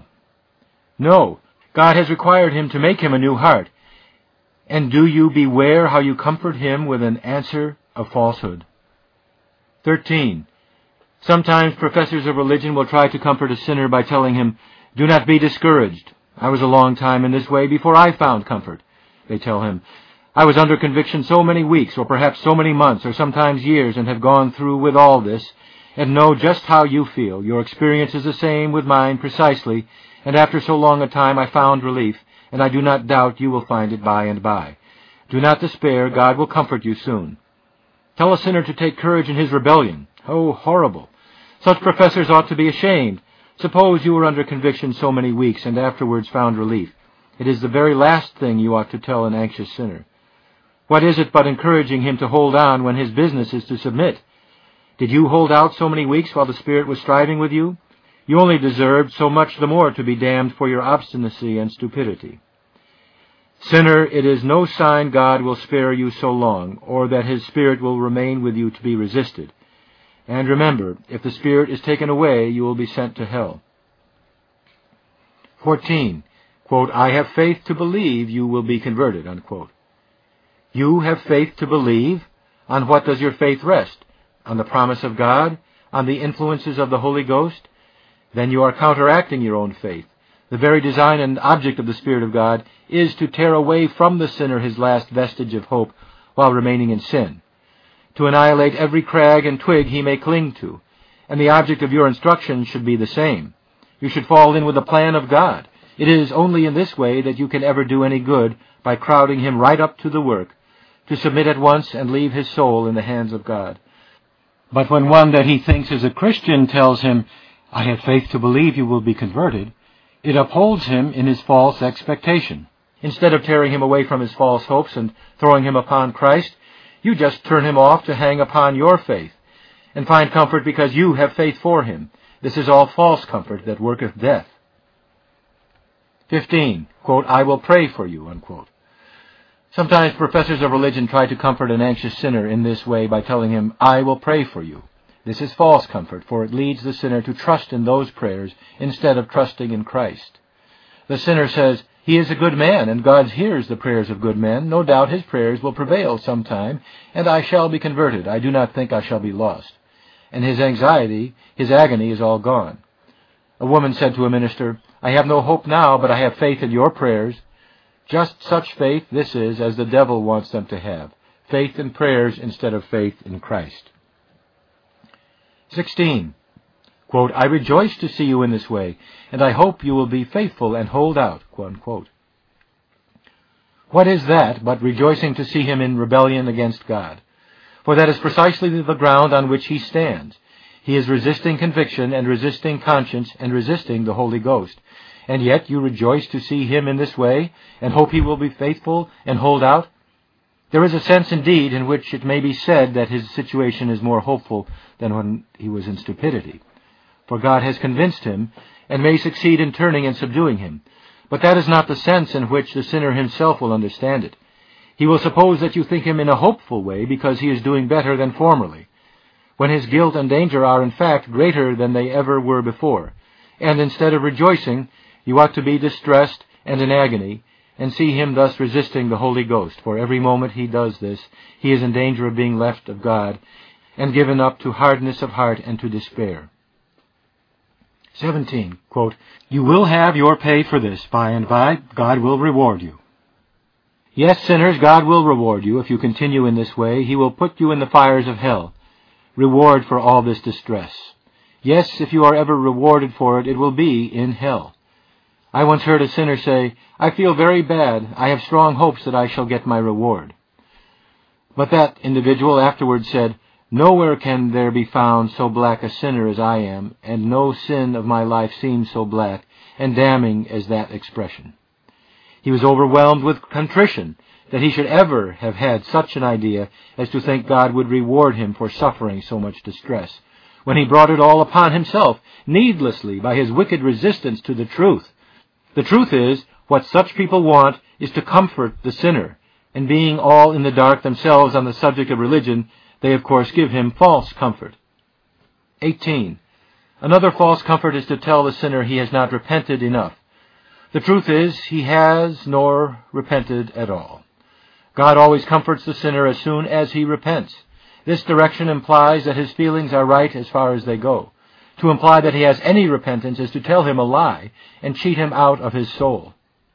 No, God has required him to make him a new heart. And do you beware how you comfort him with an answer of falsehood. thirteen. Sometimes professors of religion will try to comfort a sinner by telling him, "Do not be discouraged. I was a long time in this way before I found comfort." They tell him, "I was under conviction so many weeks, or perhaps so many months, or sometimes years, and have gone through with all this, and know just how you feel. Your experience is the same with mine precisely, and after so long a time I found relief, and I do not doubt you will find it by and by. Do not despair. God will comfort you soon." Tell a sinner to take courage in his rebellion. Oh, horrible! Such professors ought to be ashamed. Suppose you were under conviction so many weeks and afterwards found relief. It is the very last thing you ought to tell an anxious sinner. What is it but encouraging him to hold on when his business is to submit? Did you hold out so many weeks while the Spirit was striving with you? You only deserved so much the more to be damned for your obstinacy and stupidity. Sinner, it is no sign God will spare you so long, or that his Spirit will remain with you to be resisted. And remember, if the Spirit is taken away, you will be sent to hell. fourteen. Quote, "I have faith to believe you will be converted." Unquote. You have faith to believe? On what does your faith rest? On the promise of God? On the influences of the Holy Ghost? Then you are counteracting your own faith. The very design and object of the Spirit of God is to tear away from the sinner his last vestige of hope while remaining in sin, to annihilate every crag and twig he may cling to, and the object of your instruction should be the same. You should fall in with the plan of God. It is only in this way that you can ever do any good, by crowding him right up to the work, to submit at once and leave his soul in the hands of God. But when one that he thinks is a Christian tells him, "I have faith to believe you will be converted," it upholds him in his false expectation. Instead of tearing him away from his false hopes and throwing him upon Christ, you just turn him off to hang upon your faith, and find comfort because you have faith for him. This is all false comfort that worketh death. fifteen. Quote, "I will pray for you." Unquote. Sometimes professors of religion try to comfort an anxious sinner in this way by telling him, "I will pray for you." This is false comfort, for it leads the sinner to trust in those prayers instead of trusting in Christ. The sinner says, "He is a good man, and God hears the prayers of good men. No doubt his prayers will prevail sometime, and I shall be converted. I do not think I shall be lost." And his anxiety, his agony is all gone. A woman said to a minister, "I have no hope now, but I have faith in your prayers." Just such faith this is as the devil wants them to have, faith in prayers instead of faith in Christ. sixteen. Quote, I rejoice to see you in this way, and I hope you will be faithful and hold out. Unquote. What is that but rejoicing to see him in rebellion against God? For that is precisely the ground on which he stands. He is resisting conviction and resisting conscience and resisting the Holy Ghost. And yet you rejoice to see him in this way and hope he will be faithful and hold out? There is a sense indeed in which it may be said that his situation is more hopeful than when he was in stupidity. For God has convinced him and may succeed in turning and subduing him. But that is not the sense in which the sinner himself will understand it. He will suppose that you think him in a hopeful way because he is doing better than formerly, when his guilt and danger are in fact greater than they ever were before. And instead of rejoicing, you ought to be distressed and in agony, and see him thus resisting the Holy Ghost. For every moment he does this, he is in danger of being left of God, and given up to hardness of heart and to despair. seventeen. Quote, you will have your pay for this. By and by, God will reward you. Yes, sinners, God will reward you. If you continue in this way, he will put you in the fires of hell. Reward for all this distress. Yes, if you are ever rewarded for it, it will be in hell. I once heard a sinner say, I feel very bad. I have strong hopes that I shall get my reward. But that individual afterwards said, nowhere can there be found so black a sinner as I am, and no sin of my life seems so black and damning as that expression. He was overwhelmed with contrition that he should ever have had such an idea as to think God would reward him for suffering so much distress, when he brought it all upon himself, needlessly, by his wicked resistance to the truth. The truth is, what such people want is to comfort the sinner, and being all in the dark themselves on the subject of religion, they of course give him false comfort. eighteen. Another false comfort is to tell the sinner he has not repented enough. The truth is, he has nor repented at all. God always comforts the sinner as soon as he repents. This direction implies that his feelings are right as far as they go. To imply that he has any repentance is to tell him a lie and cheat him out of his soul.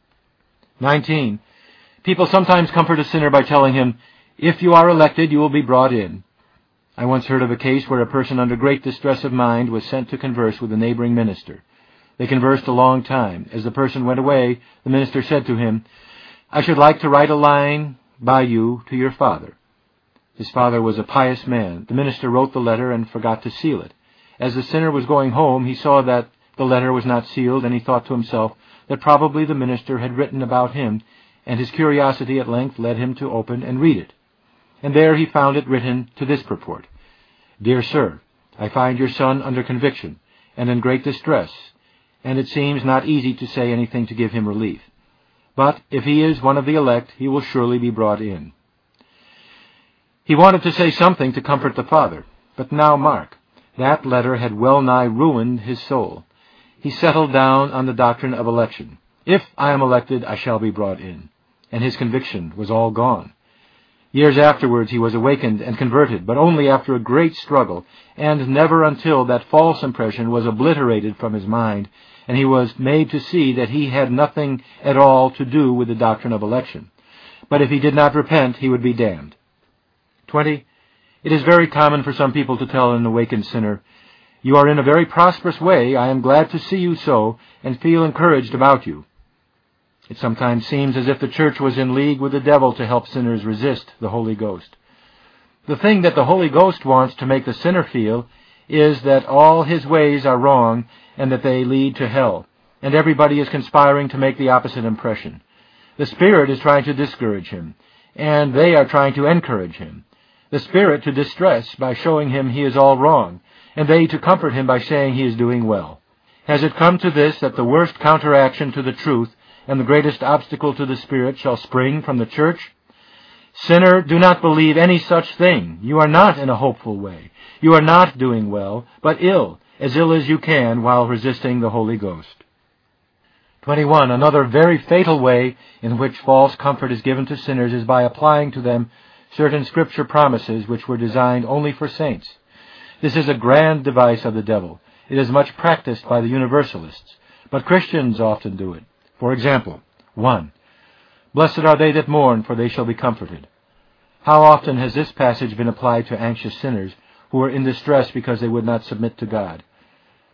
nineteen. People sometimes comfort a sinner by telling him, if you are elected, you will be brought in. I once heard of a case where a person under great distress of mind was sent to converse with a neighboring minister. They conversed a long time. As the person went away, the minister said to him, I should like to write a line by you to your father. His father was a pious man. The minister wrote the letter and forgot to seal it. As the sinner was going home, he saw that the letter was not sealed, and he thought to himself that probably the minister had written about him, and his curiosity at length led him to open and read it. And there he found it written to this purport, Dear sir, I find your son under conviction and in great distress, and it seems not easy to say anything to give him relief. But if he is one of the elect, he will surely be brought in. He wanted to say something to comfort the father, but now mark, that letter had well nigh ruined his soul. He settled down on the doctrine of election. If I am elected, I shall be brought in. And his conviction was all gone. Years afterwards he was awakened and converted, but only after a great struggle, and never until that false impression was obliterated from his mind, and he was made to see that he had nothing at all to do with the doctrine of election. But if he did not repent, he would be damned. twenty. It is very common for some people to tell an awakened sinner, You are in a very prosperous way. I am glad to see you so, and feel encouraged about you. It sometimes seems as if the church was in league with the devil to help sinners resist the Holy Ghost. The thing that the Holy Ghost wants to make the sinner feel is that all his ways are wrong and that they lead to hell, and everybody is conspiring to make the opposite impression. The Spirit is trying to discourage him, and they are trying to encourage him. The Spirit to distress by showing him he is all wrong, and they to comfort him by saying he is doing well. Has it come to this that the worst counteraction to the truth and the greatest obstacle to the Spirit shall spring from the church? Sinner, do not believe any such thing. You are not in a hopeful way. You are not doing well, but ill, as ill as you can while resisting the Holy Ghost. twenty-one. Another very fatal way in which false comfort is given to sinners is by applying to them certain Scripture promises which were designed only for saints. This is a grand device of the devil. It is much practiced by the Universalists, but Christians often do it. For example, one. Blessed are they that mourn, for they shall be comforted. How often has this passage been applied to anxious sinners who are in distress because they would not submit to God?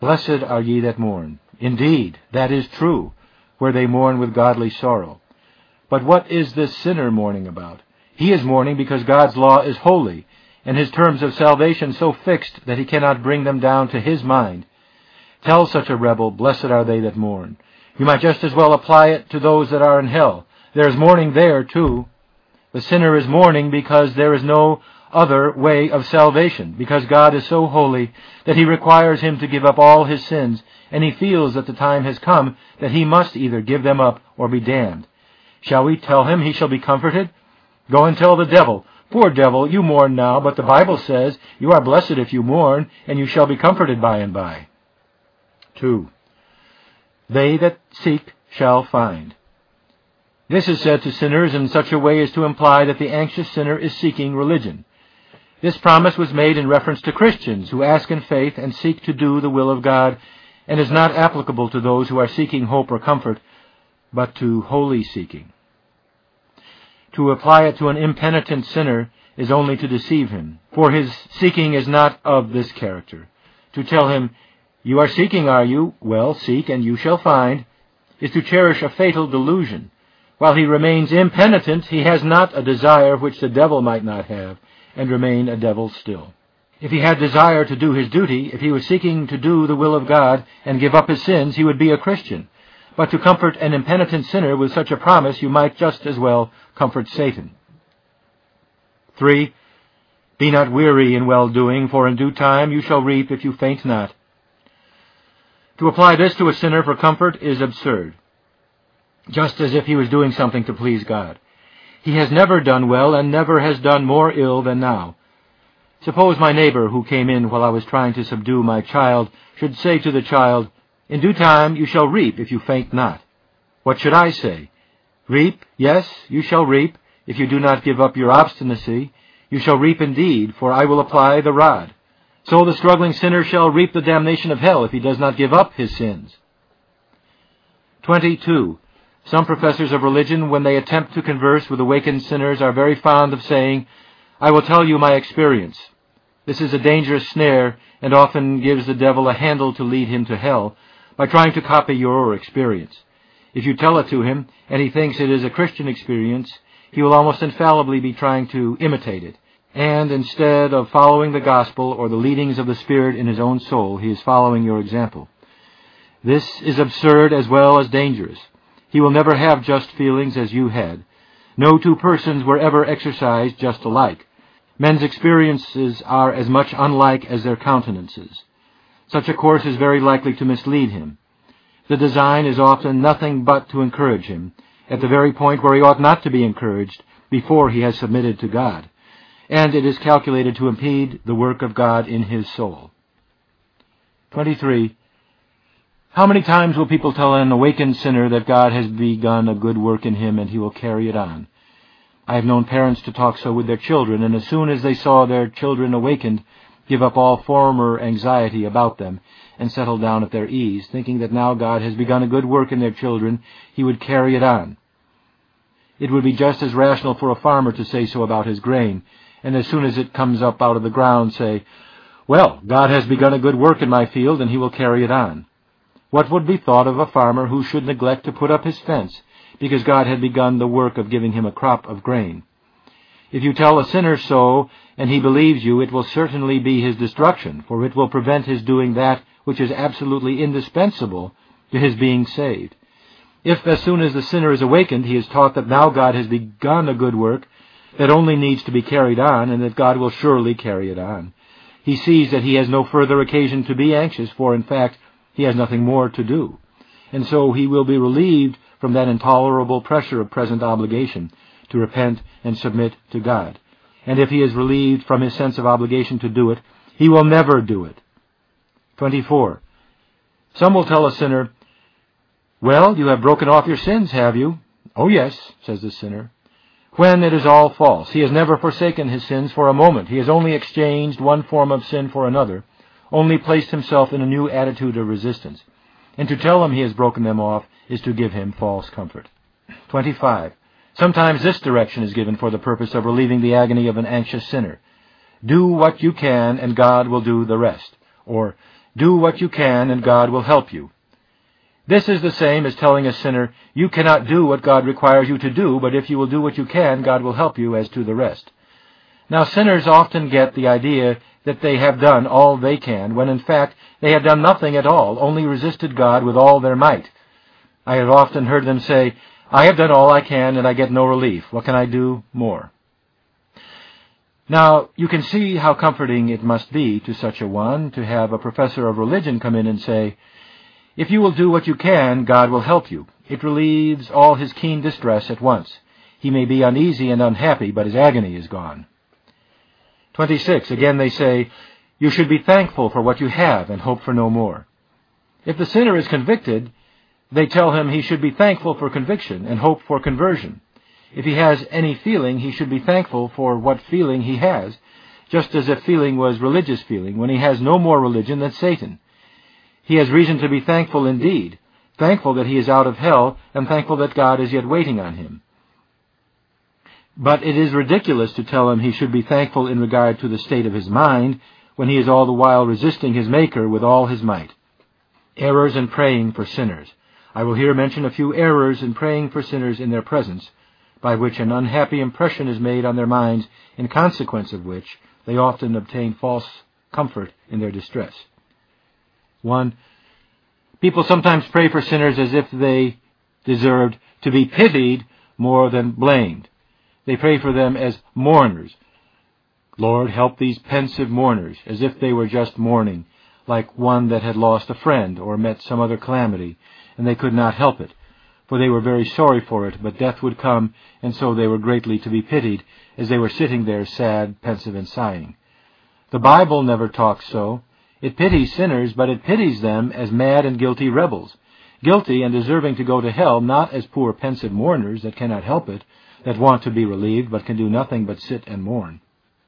Blessed are ye that mourn. Indeed, that is true, where they mourn with godly sorrow. But what is this sinner mourning about? He is mourning because God's law is holy, and his terms of salvation so fixed that he cannot bring them down to his mind. Tell such a rebel, blessed are they that mourn. You might just as well apply it to those that are in hell. There is mourning there, too. The sinner is mourning because there is no other way of salvation, because God is so holy that he requires him to give up all his sins, and he feels that the time has come that he must either give them up or be damned. Shall we tell him he shall be comforted? Go and tell the devil, poor devil, you mourn now, but the Bible says you are blessed if you mourn, and you shall be comforted by and by. Two. They that seek shall find. This is said to sinners in such a way as to imply that the anxious sinner is seeking religion. This promise was made in reference to Christians who ask in faith and seek to do the will of God, and is not applicable to those who are seeking hope or comfort, but to holy seeking. To apply it to an impenitent sinner is only to deceive him, for his seeking is not of this character. To tell him, you are seeking, are you? Well, seek, and you shall find, is to cherish a fatal delusion. While he remains impenitent, he has not a desire which the devil might not have, and remain a devil still. If he had desire to do his duty, if he was seeking to do the will of God and give up his sins, he would be a Christian. But to comfort an impenitent sinner with such a promise, you might just as well comfort Satan. Three. Be not weary in well-doing, for in due time you shall reap if you faint not. To apply this to a sinner for comfort is absurd, just as if he was doing something to please God. He has never done well and never has done more ill than now. Suppose my neighbor who came in while I was trying to subdue my child should say to the child, in due time you shall reap if you faint not. What should I say? Reap, yes, you shall reap, if you do not give up your obstinacy. You shall reap indeed, for I will apply the rod. So the struggling sinner shall reap the damnation of hell if he does not give up his sins. Twenty-two. Some professors of religion, when they attempt to converse with awakened sinners, are very fond of saying, I will tell you my experience. This is a dangerous snare, and often gives the devil a handle to lead him to hell, by trying to copy your experience. If you tell it to him, and he thinks it is a Christian experience, he will almost infallibly be trying to imitate it. And instead of following the gospel or the leadings of the Spirit in his own soul, he is following your example. This is absurd as well as dangerous. He will never have just feelings as you had. No two persons were ever exercised just alike. Men's experiences are as much unlike as their countenances. Such a course is very likely to mislead him. The design is often nothing but to encourage him, at the very point where he ought not to be encouraged, before he has submitted to God. And it is calculated to impede the work of God in his soul. Twenty-three. How many times will people tell an awakened sinner that God has begun a good work in him and he will carry it on? I have known parents to talk so with their children, and as soon as they saw their children awakened, give up all former anxiety about them and settle down at their ease, thinking that now God has begun a good work in their children, he would carry it on. It would be just as rational for a farmer to say so about his grain, and as soon as it comes up out of the ground say, well, God has begun a good work in my field, and he will carry it on. What would be thought of a farmer who should neglect to put up his fence, because God had begun the work of giving him a crop of grain? If you tell a sinner so, and he believes you, it will certainly be his destruction, for it will prevent his doing that which is absolutely indispensable to his being saved. If, as soon as the sinner is awakened, he is taught that now God has begun a good work that only needs to be carried on, and that God will surely carry it on, he sees that he has no further occasion to be anxious, for in fact he has nothing more to do. And so he will be relieved from that intolerable pressure of present obligation to repent and submit to God. And if he is relieved from his sense of obligation to do it, he will never do it. Twenty-four. Some will tell a sinner, well, you have broken off your sins, have you? Oh, yes, says the sinner. When it is all false. He has never forsaken his sins for a moment. He has only exchanged one form of sin for another, only placed himself in a new attitude of resistance. And to tell him he has broken them off is to give him false comfort. Twenty-five. Sometimes this direction is given for the purpose of relieving the agony of an anxious sinner. Do what you can, and God will do the rest. Or, Do what you can, and God will help you. This is the same as telling a sinner, you cannot do what God requires you to do, but if you will do what you can, God will help you as to the rest. Now, sinners often get the idea that they have done all they can, when in fact they have done nothing at all, only resisted God with all their might. I have often heard them say, I have done all I can and I get no relief. What can I do more? Now, you can see how comforting it must be to such a one to have a professor of religion come in and say, if you will do what you can, God will help you. It relieves all his keen distress at once. He may be uneasy and unhappy, but his agony is gone. twenty-six. Again they say, you should be thankful for what you have and hope for no more. If the sinner is convicted, they tell him he should be thankful for conviction and hope for conversion. If he has any feeling, he should be thankful for what feeling he has, just as if feeling was religious feeling, when he has no more religion than Satan. He has reason to be thankful indeed, thankful that he is out of hell, and thankful that God is yet waiting on him. But it is ridiculous to tell him he should be thankful in regard to the state of his mind, when he is all the while resisting his Maker with all his might. Errors in praying for sinners. I will here mention a few errors in praying for sinners in their presence, by which an unhappy impression is made on their minds, in consequence of which they often obtain false comfort in their distress. One, people sometimes pray for sinners as if they deserved to be pitied more than blamed. They pray for them as mourners. Lord, help these pensive mourners, as if they were just mourning, like one that had lost a friend or met some other calamity, and they could not help it, for they were very sorry for it, but death would come, and so they were greatly to be pitied, as they were sitting there sad, pensive, and sighing. The Bible never talks so. It pities sinners, but it pities them as mad and guilty rebels, guilty and deserving to go to hell, not as poor pensive mourners that cannot help it, that want to be relieved, but can do nothing but sit and mourn.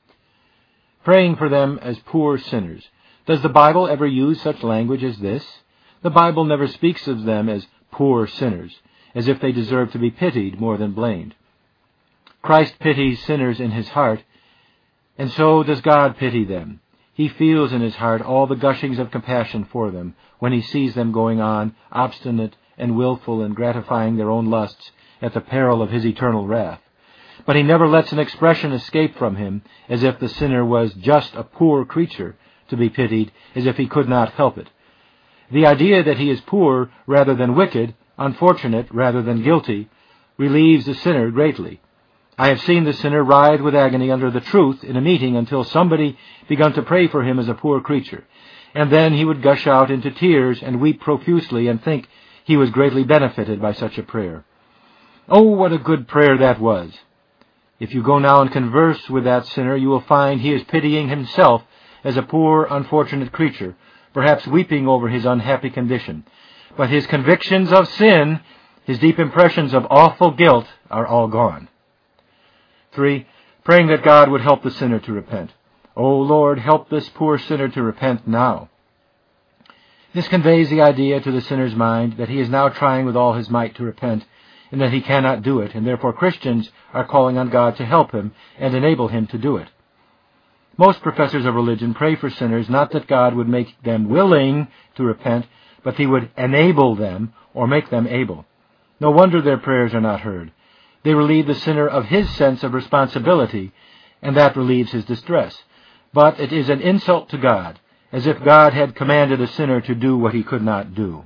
Praying for them as poor sinners. Does the Bible ever use such language as this? The Bible never speaks of them as poor sinners, as if they deserve to be pitied more than blamed. Christ pities sinners in his heart, and so does God pity them. He feels in his heart all the gushings of compassion for them when he sees them going on, obstinate and willful and gratifying their own lusts at the peril of his eternal wrath. But he never lets an expression escape from him as if the sinner was just a poor creature to be pitied, as if he could not help it. The idea that he is poor rather than wicked, unfortunate rather than guilty, relieves the sinner greatly. I have seen the sinner writhe with agony under the truth in a meeting until somebody begun to pray for him as a poor creature, and then he would gush out into tears and weep profusely and think he was greatly benefited by such a prayer. Oh, what a good prayer that was! If you go now and converse with that sinner, you will find he is pitying himself as a poor, unfortunate creature, perhaps weeping over his unhappy condition. But his convictions of sin, his deep impressions of awful guilt, are all gone. Three, praying that God would help the sinner to repent. O Lord, help this poor sinner to repent now. This conveys the idea to the sinner's mind that he is now trying with all his might to repent, and that he cannot do it, and therefore Christians are calling on God to help him and enable him to do it. Most professors of religion pray for sinners not that God would make them willing to repent, but he would enable them or make them able. No wonder their prayers are not heard. They relieve the sinner of his sense of responsibility, and that relieves his distress. But it is an insult to God, as if God had commanded a sinner to do what he could not do.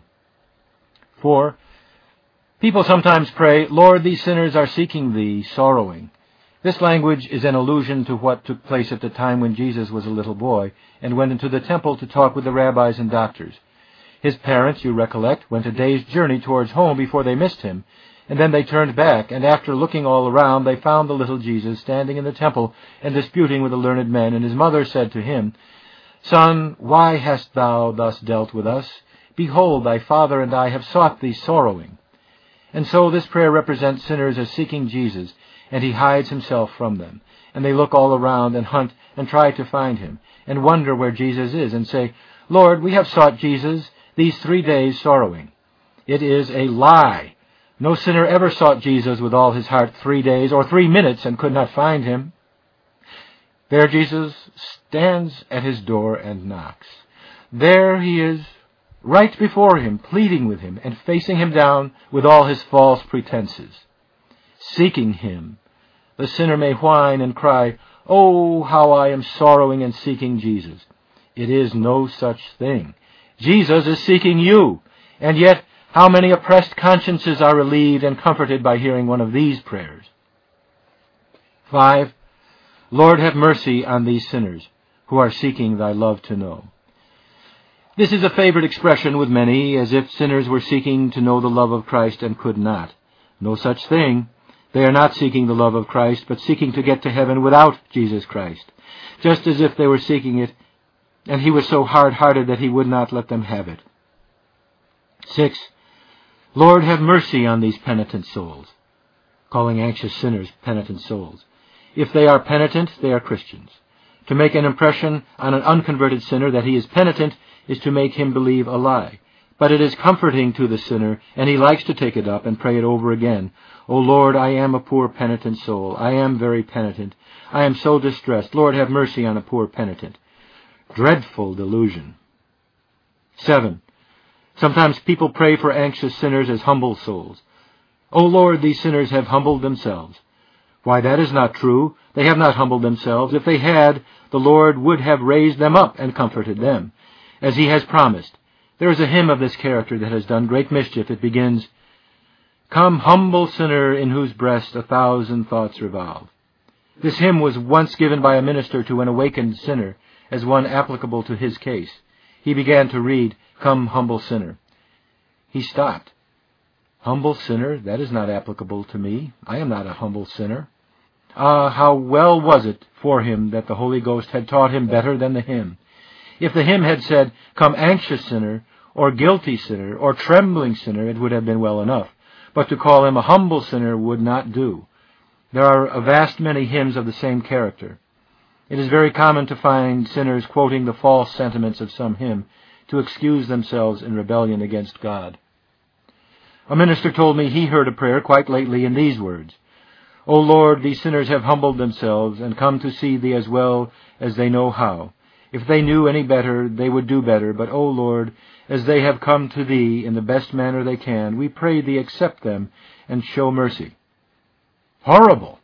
Four, people sometimes pray, Lord, these sinners are seeking thee, sorrowing. This language is an allusion to what took place at the time when Jesus was a little boy and went into the temple to talk with the rabbis and doctors. His parents, you recollect, went a day's journey towards home before they missed him, and then they turned back, and after looking all around, they found the little Jesus standing in the temple and disputing with the learned men, and his mother said to him, Son, why hast thou thus dealt with us? Behold, thy father and I have sought thee sorrowing. And so this prayer represents sinners as seeking Jesus, and he hides himself from them. And they look all around and hunt and try to find him, and wonder where Jesus is, and say, Lord, we have sought Jesus these three days sorrowing. It is a lie. No sinner ever sought Jesus with all his heart three days or three minutes and could not find him. There Jesus stands at his door and knocks. there he is, right before him, pleading with him and facing him down with all his false pretenses. Seeking him, the sinner may whine and cry, "Oh, how I am sorrowing and seeking Jesus." It is no such thing. Jesus is seeking you, and yet how many oppressed consciences are relieved and comforted by hearing one of these prayers. Five, Lord, have mercy on these sinners who are seeking thy love to know. This is a favorite expression with many, as if sinners were seeking to know the love of Christ and could not. No such thing. They are not seeking the love of Christ, but seeking to get to heaven without Jesus Christ, just as if they were seeking it, and he was so hard-hearted that he would not let them have it. Six, Lord, have mercy on these penitent souls, calling anxious sinners penitent souls. If they are penitent, they are Christians. To make an impression on an unconverted sinner that he is penitent is to make him believe a lie. But it is comforting to the sinner, and he likes to take it up and pray it over again. "O Lord, I am a poor penitent soul. I am very penitent. I am so distressed. Lord, have mercy on a poor penitent." Dreadful delusion. Seven, sometimes people pray for anxious sinners as humble souls. "O Lord, these sinners have humbled themselves." Why, that is not true. They have not humbled themselves. If they had, the Lord would have raised them up and comforted them, as he has promised. There is a hymn of this character that has done great mischief. It begins, "Come, humble sinner, in whose breast a thousand thoughts revolve." This hymn was once given by a minister to an awakened sinner as one applicable to his case. He began to read, "Come, humble sinner." He stopped. "Humble sinner, that is not applicable to me. I am not a humble sinner." Ah, how well was it for him that the Holy Ghost had taught him better than the hymn. If the hymn had said, "Come, anxious sinner," or "guilty sinner," or "trembling sinner," it would have been well enough. But to call him a humble sinner would not do. There are a vast many hymns of the same character. It is very common to find sinners quoting the false sentiments of some hymn to excuse themselves in rebellion against God. A minister told me he heard a prayer quite lately in these words, "O Lord, these sinners have humbled themselves and come to see thee as well as they know how. If they knew any better, they would do better. But, O Lord, as they have come to thee in the best manner they can, we pray thee accept them and show mercy." Horrible!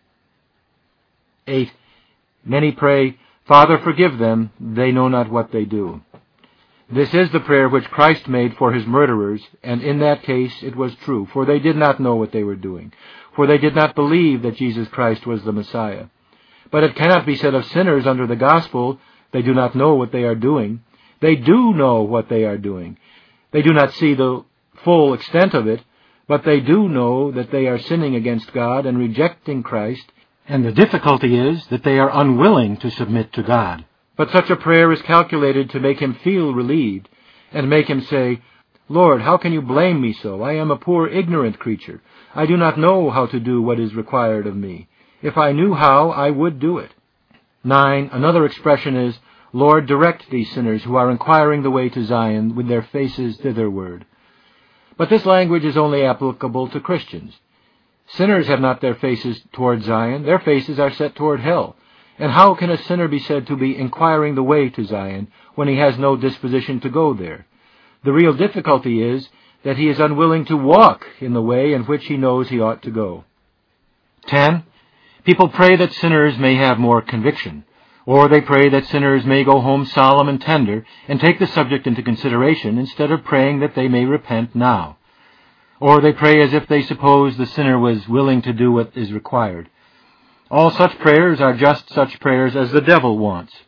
Eight, many pray, "Father, forgive them, they know not what they do." This is the prayer which Christ made for his murderers, and in that case it was true, for they did not know what they were doing, for they did not believe that Jesus Christ was the Messiah. But it cannot be said of sinners under the gospel, they do not know what they are doing. They do know what they are doing. They do not see the full extent of it, but they do know that they are sinning against God and rejecting Christ, and the difficulty is that they are unwilling to submit to God. But such a prayer is calculated to make him feel relieved, and make him say, "Lord, how can you blame me so? I am a poor ignorant creature. I do not know how to do what is required of me. If I knew how, I would do it." Nine, another expression is, "Lord, direct these sinners who are inquiring the way to Zion with their faces thitherward." But this language is only applicable to Christians. Sinners have not their faces toward Zion. Their faces are set toward hell. And how can a sinner be said to be inquiring the way to Zion when he has no disposition to go there? The real difficulty is that he is unwilling to walk in the way in which he knows he ought to go. Ten, people pray that sinners may have more conviction, or they pray that sinners may go home solemn and tender and take the subject into consideration instead of praying that they may repent now. Or they pray as if they suppose the sinner was willing to do what is required. All such prayers are just such prayers as the devil wants.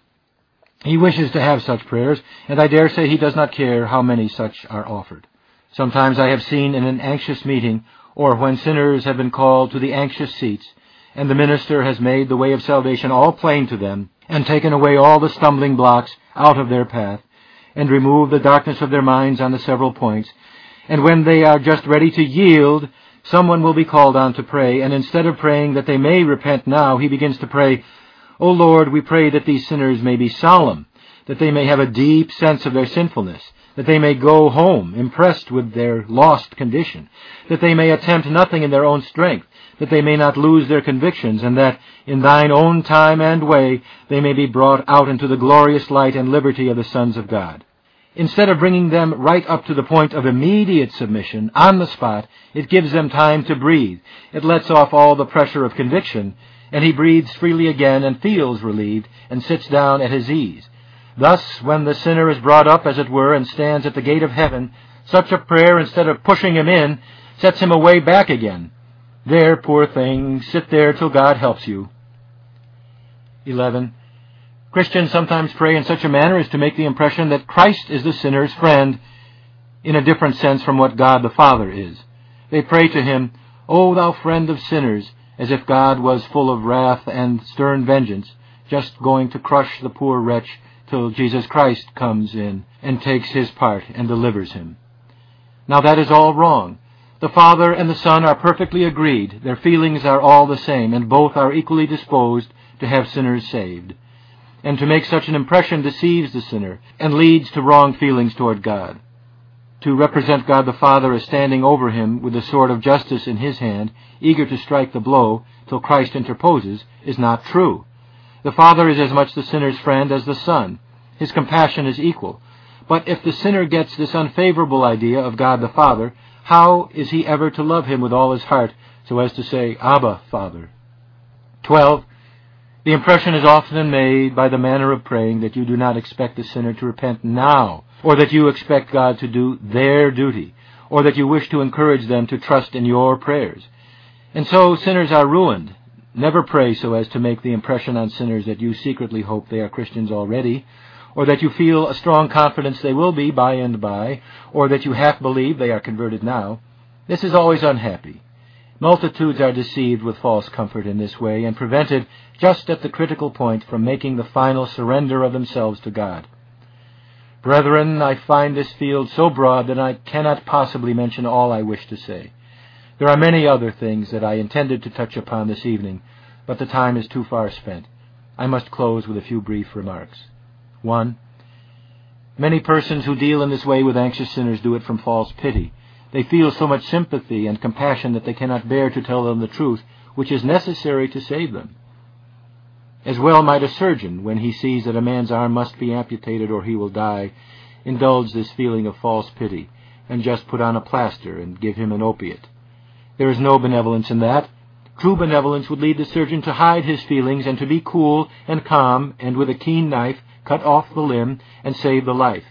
He wishes to have such prayers, and I dare say he does not care how many such are offered. Sometimes I have seen in an anxious meeting, or when sinners have been called to the anxious seats, and the minister has made the way of salvation all plain to them, and taken away all the stumbling blocks out of their path, and removed the darkness of their minds on the several points, and when they are just ready to yield, someone will be called on to pray, and instead of praying that they may repent now, he begins to pray, "O Lord, we pray that these sinners may be solemn, that they may have a deep sense of their sinfulness, that they may go home impressed with their lost condition, that they may attempt nothing in their own strength, that they may not lose their convictions, and that in thine own time and way they may be brought out into the glorious light and liberty of the sons of God." Instead of bringing them right up to the point of immediate submission, on the spot, it gives them time to breathe. It lets off all the pressure of conviction, and he breathes freely again and feels relieved and sits down at his ease. Thus, when the sinner is brought up, as it were, and stands at the gate of heaven, such a prayer, instead of pushing him in, sets him away back again. There, poor thing, sit there till God helps you. eleven. Christians sometimes pray in such a manner as to make the impression that Christ is the sinner's friend, in a different sense from what God the Father is. They pray to him, "O thou friend of sinners," as if God was full of wrath and stern vengeance, just going to crush the poor wretch till Jesus Christ comes in and takes his part and delivers him. Now that is all wrong. The Father and the Son are perfectly agreed. Their feelings are all the same, and both are equally disposed to have sinners saved. And to make such an impression deceives the sinner and leads to wrong feelings toward God. To represent God the Father as standing over him with the sword of justice in his hand, eager to strike the blow till Christ interposes, is not true. The Father is as much the sinner's friend as the Son. His compassion is equal. But if the sinner gets this unfavorable idea of God the Father, how is he ever to love him with all his heart, so as to say, "Abba, Father"? twelve. The impression is often made by the manner of praying that you do not expect the sinner to repent now, or that you expect God to do their duty, or that you wish to encourage them to trust in your prayers. And so sinners are ruined. Never pray so as to make the impression on sinners that you secretly hope they are Christians already, or that you feel a strong confidence they will be by and by, or that you half believe they are converted now. This is always unhappy. Multitudes are deceived with false comfort in this way and prevented just at the critical point from making the final surrender of themselves to God. Brethren, I find this field so broad that I cannot possibly mention all I wish to say. There are many other things that I intended to touch upon this evening, but the time is too far spent. I must close with a few brief remarks. One, many persons who deal in this way with anxious sinners do it from false pity. They feel so much sympathy and compassion that they cannot bear to tell them the truth, which is necessary to save them. As well might a surgeon, when he sees that a man's arm must be amputated or he will die, indulge this feeling of false pity, and just put on a plaster and give him an opiate. There is no benevolence in that. True benevolence would lead the surgeon to hide his feelings and to be cool and calm, and with a keen knife cut off the limb and save the life.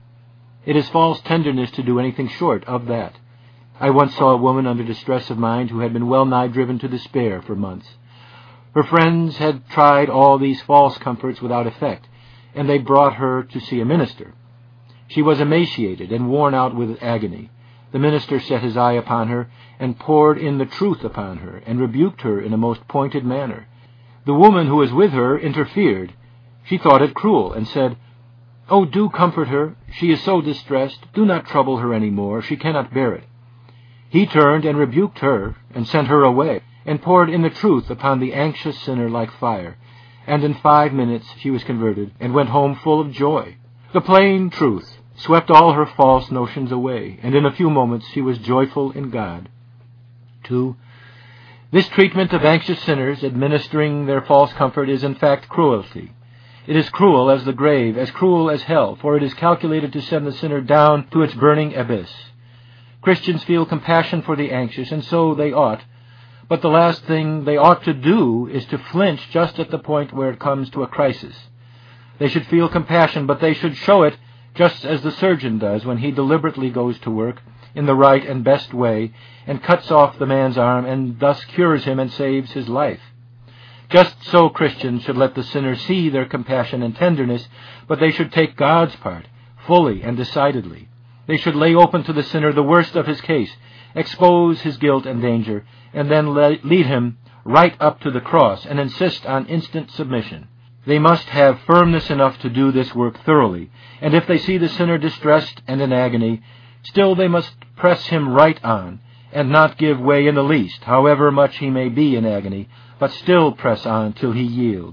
It is false tenderness to do anything short of that. I once saw a woman under distress of mind who had been well nigh driven to despair for months. Her friends had tried all these false comforts without effect, and they brought her to see a minister. She was emaciated and worn out with agony. The minister set his eye upon her and poured in the truth upon her and rebuked her in a most pointed manner. The woman who was with her interfered. She thought it cruel and said, "Oh, do comfort her. She is so distressed. Do not trouble her any more. She cannot bear it." He turned and rebuked her and sent her away and poured in the truth upon the anxious sinner like fire. And in five minutes she was converted and went home full of joy. The plain truth swept all her false notions away, and in a few moments she was joyful in God. Two, this treatment of anxious sinners, administering their false comfort, is in fact cruelty. It is cruel as the grave, as cruel as hell, for it is calculated to send the sinner down to its burning abyss. Christians feel compassion for the anxious, and so they ought, but the last thing they ought to do is to flinch just at the point where it comes to a crisis. They should feel compassion, but they should show it just as the surgeon does when he deliberately goes to work in the right and best way and cuts off the man's arm and thus cures him and saves his life. Just so Christians should let the sinner see their compassion and tenderness, but they should take God's part, fully and decidedly. They should lay open to the sinner the worst of his case, expose his guilt and danger, and then lead him right up to the cross and insist on instant submission. They must have firmness enough to do this work thoroughly, and if they see the sinner distressed and in agony, still they must press him right on, and not give way in the least, however much he may be in agony, but still press on till he yield.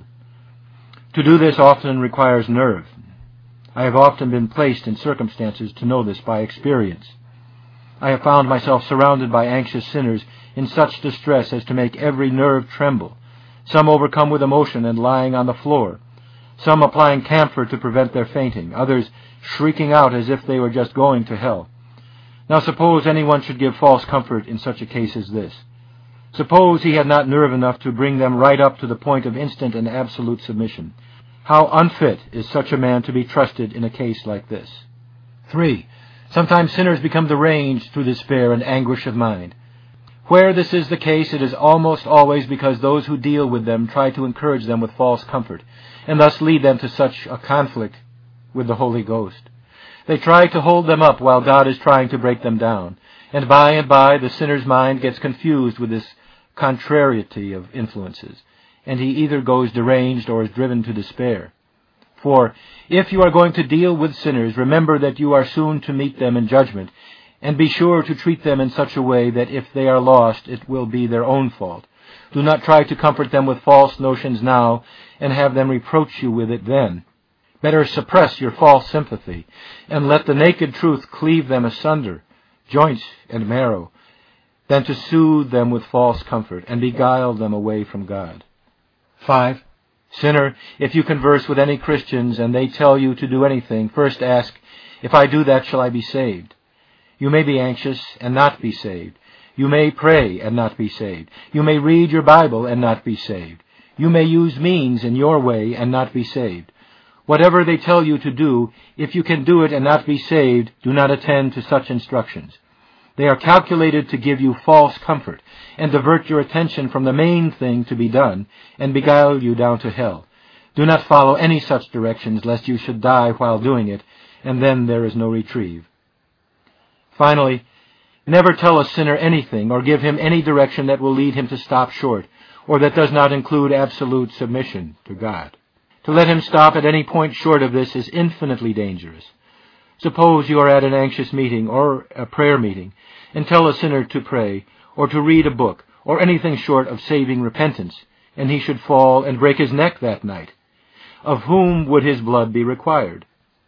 To do this often requires nerve. I have often been placed in circumstances to know this by experience. I have found myself surrounded by anxious sinners in such distress as to make every nerve tremble, some overcome with emotion and lying on the floor, some applying camphor to prevent their fainting, others shrieking out as if they were just going to hell. Now suppose anyone should give false comfort in such a case as this. Suppose he had not nerve enough to bring them right up to the point of instant and absolute submission. How unfit is such a man to be trusted in a case like this? Three. Sometimes sinners become deranged through despair and anguish of mind. Where this is the case, it is almost always because those who deal with them try to encourage them with false comfort, and thus lead them to such a conflict with the Holy Ghost. They try to hold them up while God is trying to break them down, and by and by the sinner's mind gets confused with this contrariety of influences, and he either goes deranged or is driven to despair. For if you are going to deal with sinners, remember that you are soon to meet them in judgment, and be sure to treat them in such a way that if they are lost, it will be their own fault. Do not try to comfort them with false notions now, and have them reproach you with it then. Better suppress your false sympathy, and let the naked truth cleave them asunder, joints and marrow, than to soothe them with false comfort, and beguile them away from God. Five. Sinner, if you converse with any Christians, and they tell you to do anything, first ask, if I do that, shall I be saved? You may be anxious and not be saved. You may pray and not be saved. You may read your Bible and not be saved. You may use means in your way and not be saved. Whatever they tell you to do, if you can do it and not be saved, do not attend to such instructions. They are calculated to give you false comfort and divert your attention from the main thing to be done and beguile you down to hell. Do not follow any such directions, lest you should die while doing it, and then there is no reprieve. Finally, never tell a sinner anything or give him any direction that will lead him to stop short, or that does not include absolute submission to God. To let him stop at any point short of this is infinitely dangerous. Suppose you are at an anxious meeting or a prayer meeting, and tell a sinner to pray, or to read a book, or anything short of saving repentance, and he should fall and break his neck that night. Of whom would his blood be required?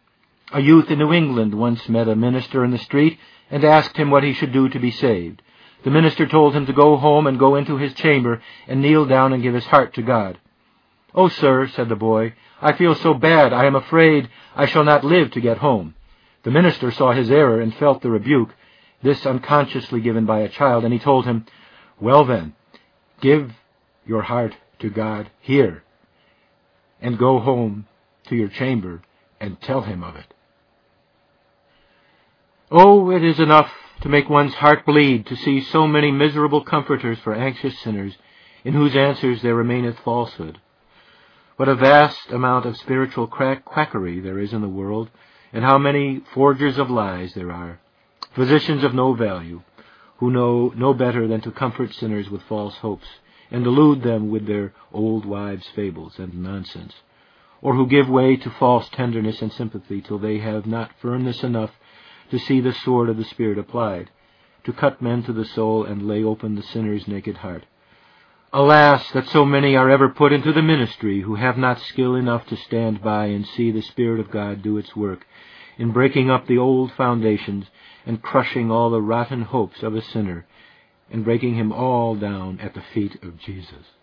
A youth in New England once met a minister in the street, and asked him what he should do to be saved. The minister told him to go home and go into his chamber, and kneel down and give his heart to God. "Oh, sir," said the boy, "I feel so bad, I am afraid I shall not live to get home." The minister saw his error and felt the rebuke, this unconsciously given by a child, and he told him, "Well then, give your heart to God here, and go home to your chamber and tell him of it." Oh, it is enough to make one's heart bleed to see so many miserable comforters for anxious sinners, in whose answers there remaineth falsehood. What a vast amount of spiritual crack quackery there is in the world, and how many forgers of lies there are, physicians of no value, who know no better than to comfort sinners with false hopes, and delude them with their old wives' fables and nonsense, or who give way to false tenderness and sympathy till they have not firmness enough to see the sword of the Spirit applied, to cut men to the soul and lay open the sinner's naked heart. Alas, that so many are ever put into the ministry who have not skill enough to stand by and see the Spirit of God do its work in breaking up the old foundations and crushing all the rotten hopes of a sinner and breaking him all down at the feet of Jesus.